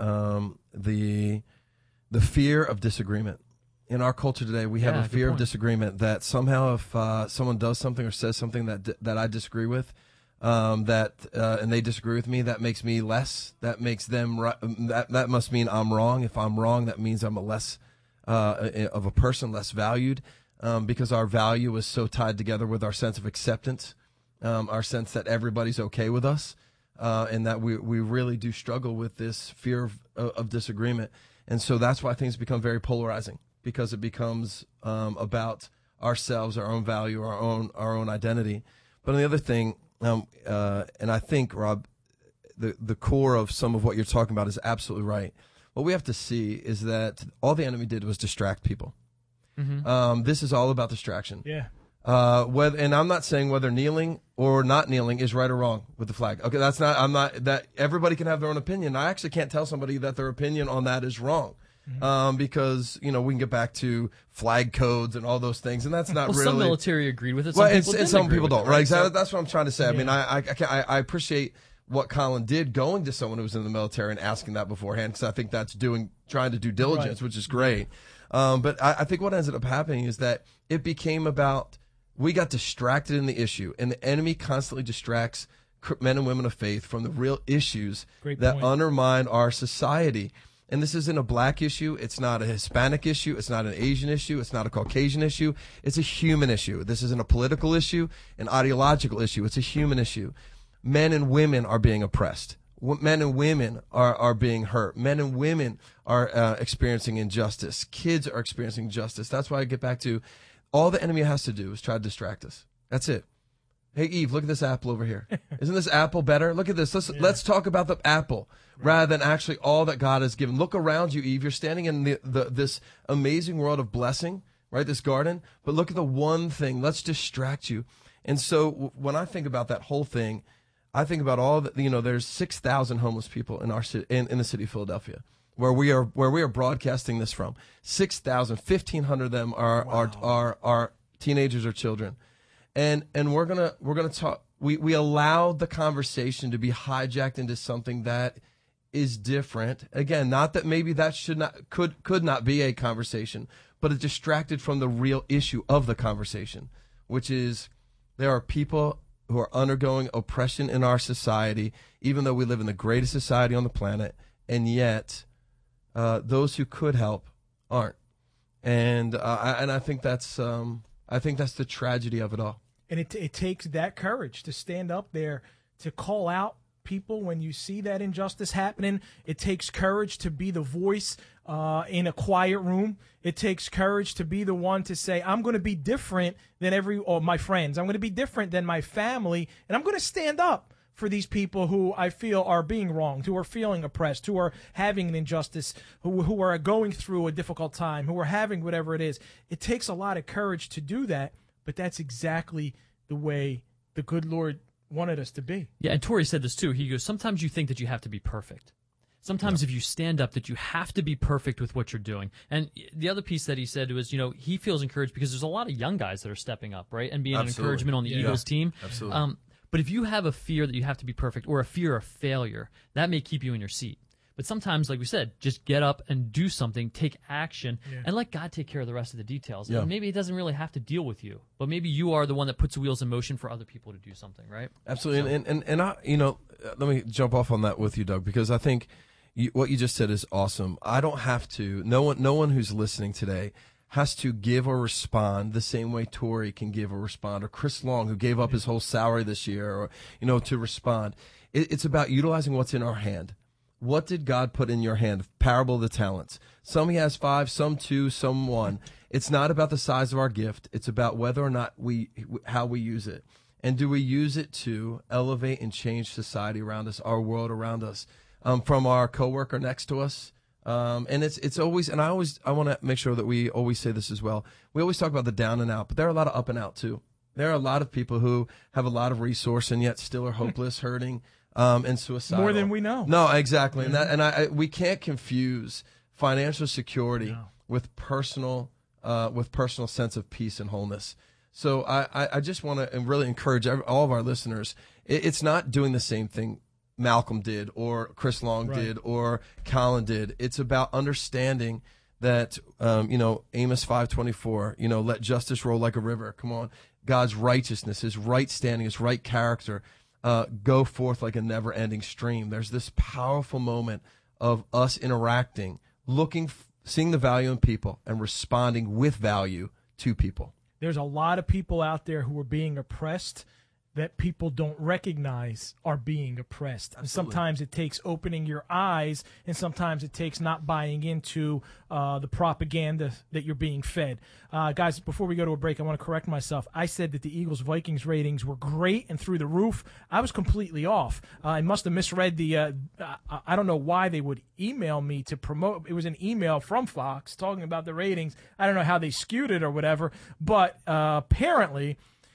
the fear of disagreement. In our culture today, we have a fear of disagreement that somehow if someone does something or says something that I disagree with, and they disagree with me, that makes me less. That makes them right. That must mean I'm wrong. If I'm wrong, that means I'm a less of a person, less valued, because our value is so tied together with our sense of acceptance, our sense that everybody's okay with us, and that we really do struggle with this fear of disagreement. And so that's why things become very polarizing, because it becomes about ourselves, our own value, our own identity. But on the other thing. And I think, Rob, the core of some of what you're talking about is absolutely right. What we have to see is that all the enemy did was distract people. Mm-hmm. This is all about distraction. Yeah. And I'm not saying whether kneeling or not kneeling is right or wrong with the flag. Okay, that everybody can have their own opinion. I actually can't tell somebody that their opinion on that is wrong. Because we can get back to flag codes and all those things, and that's not really. Some military agreed with it. Some people don't. Right? Exactly. So, that's what I'm trying to say. I mean, I appreciate what Colin did, going to someone who was in the military and asking that beforehand, because I think that's trying to do diligence, which is great. But I think what ended up happening is that it became about, we got distracted in the issue, and the enemy constantly distracts men and women of faith from the real issues that undermine our society. And this isn't a black issue. It's not a Hispanic issue. It's not an Asian issue. It's not a Caucasian issue. It's a human issue. This isn't a political issue, an ideological issue. It's a human issue. Men and women are being oppressed. Men and women are being hurt. Men and women are experiencing injustice. Kids are experiencing justice. That's why I get back to, all the enemy has to do is try to distract us. That's it. Hey, Eve, look at this apple over here. Isn't this apple better? Look at this. Let's talk about the apple rather than actually all that God has given. Look around you, Eve. You're standing in this amazing world of blessing, right? This garden. But look at the one thing. Let's distract you. And so when I think about that whole thing, I think about all the, there's 6,000 homeless people in our city, in the city of Philadelphia, where we are broadcasting this from. 6,000, 1,500 of them are teenagers or children. And we're gonna talk. We allowed the conversation to be hijacked into something that is different. Again, not that maybe that could not be a conversation, but it distracted from the real issue of the conversation, which is there are people who are undergoing oppression in our society, even though we live in the greatest society on the planet, and yet those who could help aren't. And I think that's the tragedy of it all. And it takes that courage to stand up there, to call out people when you see that injustice happening. It takes courage to be the voice in a quiet room. It takes courage to be the one to say, I'm going to be different than my friends. I'm going to be different than my family, and I'm going to stand up for these people who I feel are being wronged, who are feeling oppressed, who are having an injustice, who are going through a difficult time, who are having whatever it is. It takes a lot of courage to do that, but that's exactly the way the good Lord wanted us to be. Yeah, and Torrey said this too. He goes, sometimes you think that you have to be perfect. Sometimes if you stand up that you have to be perfect with what you're doing. And the other piece that he said was, he feels encouraged because there's a lot of young guys that are stepping up, right, and being an encouragement on the Eagles team. Absolutely. But if you have a fear that you have to be perfect or a fear of failure, that may keep you in your seat. But sometimes, like we said, just get up and do something, take action, and let God take care of the rest of the details. Yeah. And maybe He doesn't really have to deal with you, but maybe you are the one that puts the wheels in motion for other people to do something, right? Absolutely. So. And I, let me jump off on that with you, Doug, because I think what you just said is awesome. I don't have to. No one who's listening today has to give or respond the same way Torrey can give or respond, or Chris Long, who gave up his whole salary this year, or to respond. It's about utilizing what's in our hand. what did God put in your hand? Parable of the talents. Some he has 5, some 2, some 1. It's not about the size of our gift. It's about whether or not how we use it. And do we use it to elevate and change society around us, our world around us, from our coworker next to us? And it's always, and I want to make sure that we always say this as well. We always talk about the down and out, but there are a lot of up and out too. There are a lot of people who have a lot of resource and yet still are hopeless, hurting, and suicidal. More than we know. No, exactly. And we can't confuse financial security with personal sense of peace and wholeness. So I just want to really encourage all of our listeners. It's not doing the same thing Malcolm did or Chris Long did or Colin did. It's about understanding that, Amos 5:24, let justice roll like a river. Come on. God's righteousness, his right standing, his right character, go forth like a never-ending stream. There's this powerful moment of us interacting, seeing the value in people and responding with value to people. There's a lot of people out there who are being oppressed that people don't recognize are being oppressed. And sometimes it takes opening your eyes, and sometimes it takes not buying into the propaganda that you're being fed. Guys, before we go to a break, I want to correct myself. I said that the Eagles-Vikings ratings were great and through the roof. I was completely off. I must have misread the I don't know why they would email me to promote. It was an email from Fox talking about the ratings. I don't know how they skewed it or whatever, but apparently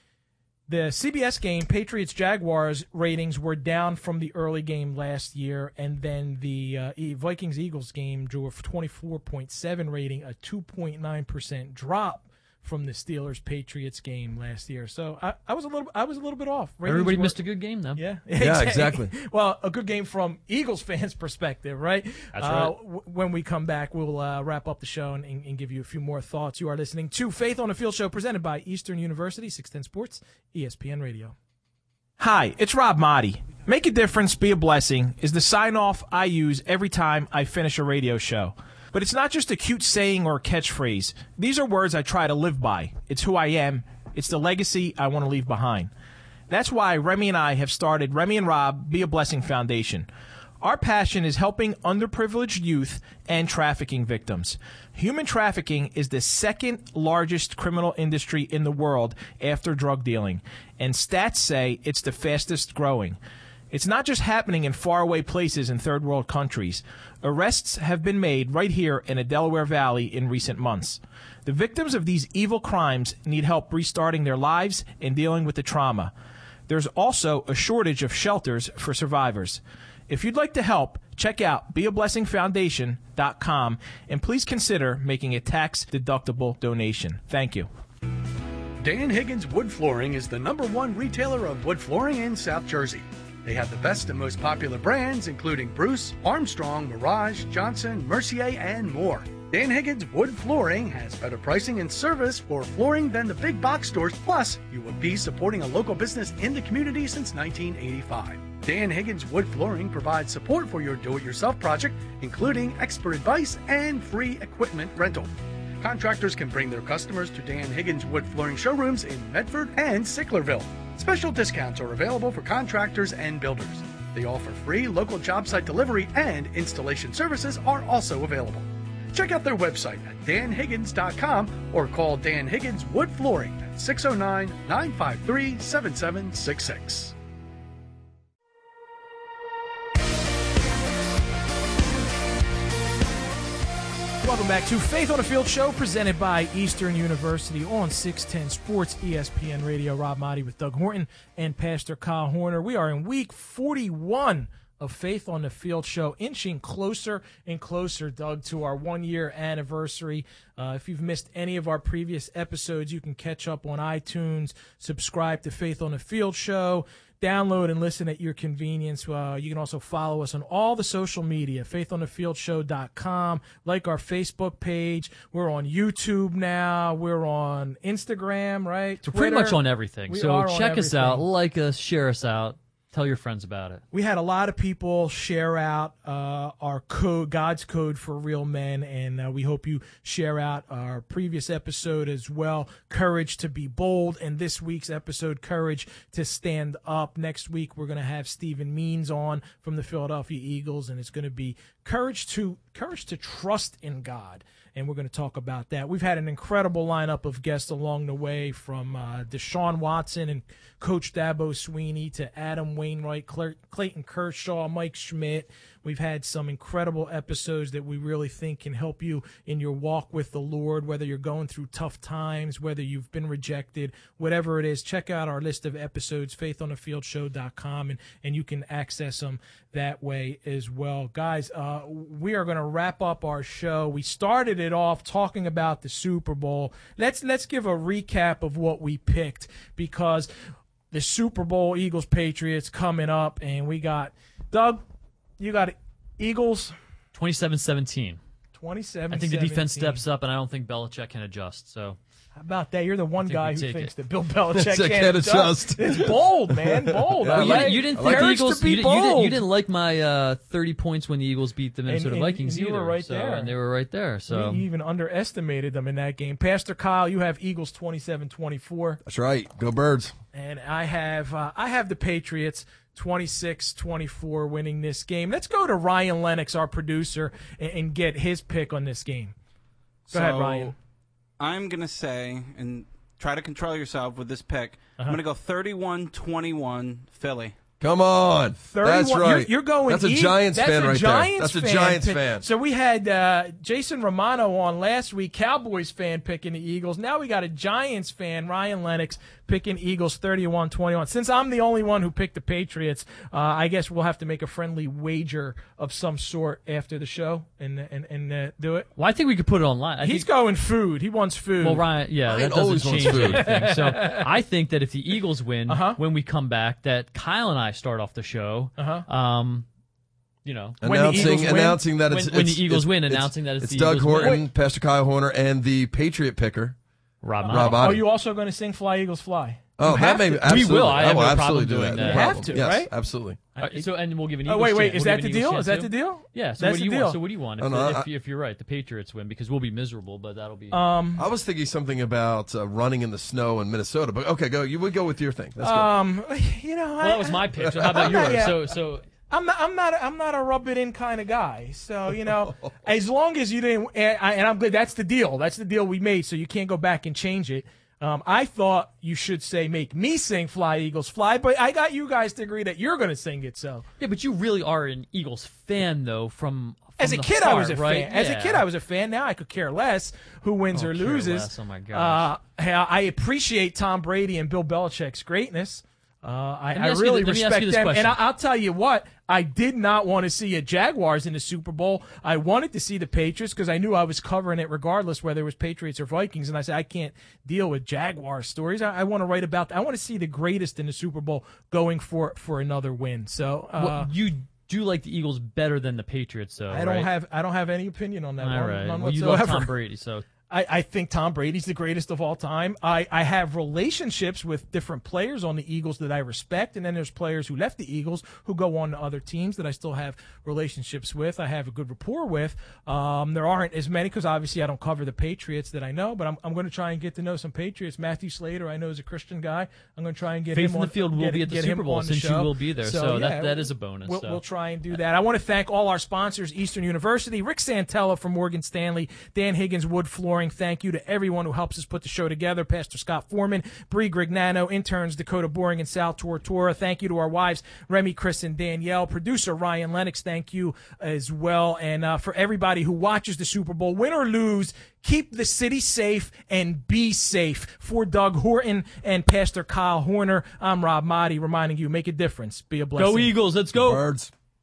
the CBS game, Patriots-Jaguars ratings were down from the early game last year, and then the Vikings-Eagles game drew a 24.7 rating, a 2.9% drop from the Steelers-Patriots game last year. So I was a little bit off. Everybody missed a good game, though. Yeah, exactly. Well, a good game from Eagles fans' perspective, right? That's right. When we come back, we'll wrap up the show and give you a few more thoughts. You are listening to Faith on the Field Show, presented by Eastern University, 610 Sports, ESPN Radio. Hi, it's Rob Motti. Make a difference, be a blessing is the sign-off I use every time I finish a radio show. But it's not just a cute saying or a catchphrase. These are words I try to live by. It's who I am. It's the legacy I want to leave behind. That's why Remy and I have started Remy and Rob Be a Blessing Foundation. Our passion is helping underprivileged youth and trafficking victims. Human trafficking is the second largest criminal industry in the world after drug dealing, and stats say it's the fastest growing. It's not just happening in faraway places in third world countries. Arrests have been made right here in the Delaware Valley in recent months. The victims of these evil crimes need help restarting their lives and dealing with the trauma. There's also a shortage of shelters for survivors. If you'd like to help, check out beablessingfoundation.com and please consider making a tax-deductible donation. Thank you. Dan Higgins Wood Flooring is the #1 retailer of wood flooring in South Jersey. They have the best and most popular brands, including Bruce, Armstrong, Mirage, Johnson, Mercier, and more. Dan Higgins Wood Flooring has better pricing and service for flooring than the big box stores. Plus, you will be supporting a local business in the community since 1985. Dan Higgins Wood Flooring provides support for your do-it-yourself project, including expert advice and free equipment rental. Contractors can bring their customers to Dan Higgins Wood Flooring showrooms in Medford and Sicklerville. Special discounts are available for contractors and builders. They offer free local job site delivery, and installation services are also available. Check out their website at danhiggins.com or call Dan Higgins Wood Flooring at 609-953-7766. Welcome back to Faith on the Field Show, presented by Eastern University on 610 Sports, ESPN Radio. Rob Motti with Doug Horton and Pastor Kyle Horner. We are in week 41 of Faith on the Field Show, inching closer and closer, Doug, to our one-year anniversary. If you've missed any of our previous episodes, you can catch up on iTunes, subscribe to Faith on the Field Show, download and listen at your convenience. You can also follow us on all the social media, faithonthefieldshow.com, like our Facebook page. We're on YouTube now. We're on Instagram, right? We're pretty much on everything. So check us out, like us, share us out. Tell your friends about it. We had a lot of people share out our code, God's code for real men, and we hope you share out our previous episode as well, Courage to be Bold, and this week's episode, Courage to Stand Up. Next week, we're going to have Stephen Means on from the Philadelphia Eagles, and it's going to be courage to trust in God. And we're going to talk about that. We've had an incredible lineup of guests along the way, from Deshaun Watson and Coach Dabo Sweeney to Adam Wainwright, Clayton Kershaw, Mike Schmidt. We've had some incredible episodes that we really think can help you in your walk with the Lord, whether you're going through tough times, whether you've been rejected, whatever it is. Check out our list of episodes, faithonthefieldshow.com, and you can access them that way as well. Guys, we are going to wrap up our show. We started it off talking about the Super Bowl. Let's give a recap of what we picked, because the Super Bowl, Eagles-Patriots coming up, and we got Doug. You got Eagles 27-17. 27-17. I think the defense steps up, and I don't think Belichick can adjust. So how about that? You're the one guy who thinks that Bill Belichick can't can't adjust. It's bold, man. Bold. Well, you didn't think the Eagles. You bold. didn't like my 30 points when the Eagles beat the Minnesota Vikings you either. were right so, there. And they were right there. So you even underestimated them in that game. Pastor Kyle, you have Eagles 27-24. That's right. Go Birds. And I have the Patriots 26-24 winning this game. Let's go to Ryan Lennox, our producer, and get his pick on this game. Go ahead, Ryan. I'm going to say, and try to control yourself with this pick, I'm going to go 31-21 Philly. Come on. 31, That's right. You're going That's a Giants fan right there. That's a Giants fan. So we had Jason Romano on last week, Cowboys fan picking the Eagles. Now we got a Giants fan, Ryan Lennox, picking Eagles 31-21. Since I'm the only one who picked the Patriots, I guess we'll have to make a friendly wager of some sort after the show and do it. Well, I think we could put it online. He's going food. He wants food. Well, Ryan, that always doesn't change anything. So I think that if the Eagles win, when we come back, that Kyle and I start off the show. Announcing that it's when the Eagles win, announcing that it's the Doug Eagles Horton, win. Pastor Kyle Horner, and the Patriot picker, Rob Otte. Are you also going to sing "Fly Eagles Fly"? Oh, that may absolutely. We will. I have no absolutely problem do doing that. that. No You problem. have to, yes, right? Absolutely. And we'll give an Eagles wait. chant. Is that the deal? Is that the deal? Yeah. So That's what do you the deal. want? So what do you want? If you're right, the Patriots win, because we'll be miserable, but that'll be. I was thinking something about running in the snow in Minnesota, but okay, go. You would go with your thing. That's good. Well, that was my pick. So how about yours? So. I'm not a rub it in kind of guy. So, as long as you didn't, and I'm glad that's the deal. That's the deal we made. So you can't go back and change it. I thought you should say, make me sing "Fly Eagles Fly," but I got you guys to agree that you're going to sing it. So yeah, but you really are an Eagles fan, though. From as a kid, heart, I was a right? fan. As a kid, I was a fan. Now I could care less who wins or loses. Oh my gosh! I appreciate Tom Brady and Bill Belichick's greatness. I let really me ask respect you this them. question. And I'll tell you what, I did not want to see a Jaguars in the Super Bowl. I wanted to see the Patriots because I knew I was covering it regardless whether it was Patriots or Vikings. And I said, I can't deal with Jaguar stories. I want to write about that. I want to see the greatest in the Super Bowl going for another win. So you do like the Eagles better than the Patriots, though. I don't have any opinion on that. All right. None well, you whatsoever. love Tom Brady, so. I think Tom Brady's the greatest of all time. I have relationships with different players on the Eagles that I respect, and then there's players who left the Eagles who go on to other teams that I still have relationships with. I have a good rapport with. There aren't as many because obviously I don't cover the Patriots that I know, but I'm going to try and get to know some Patriots. Matthew Slater, I know, is a Christian guy. I'm going to try and get Faith him in on the Field will be at the Super Bowl since you will be there, so that is a bonus. We'll try and do that. I want to thank all our sponsors, Eastern University, Rick Santella from Morgan Stanley, Dan Higgins, Wood Flooring. Thank you to everyone who helps us put the show together. Pastor Scott Foreman, Bree Grignano, interns Dakota Boring and Sal Tortora. Thank you to our wives, Remy, Chris, and Danielle. Producer Ryan Lennox, thank you as well. And for everybody who watches the Super Bowl, win or lose, keep the city safe and be safe. For Doug Horton and Pastor Kyle Horner, I'm Rob Motti reminding you, make a difference. Be a blessing. Go Eagles, let's go. Birds.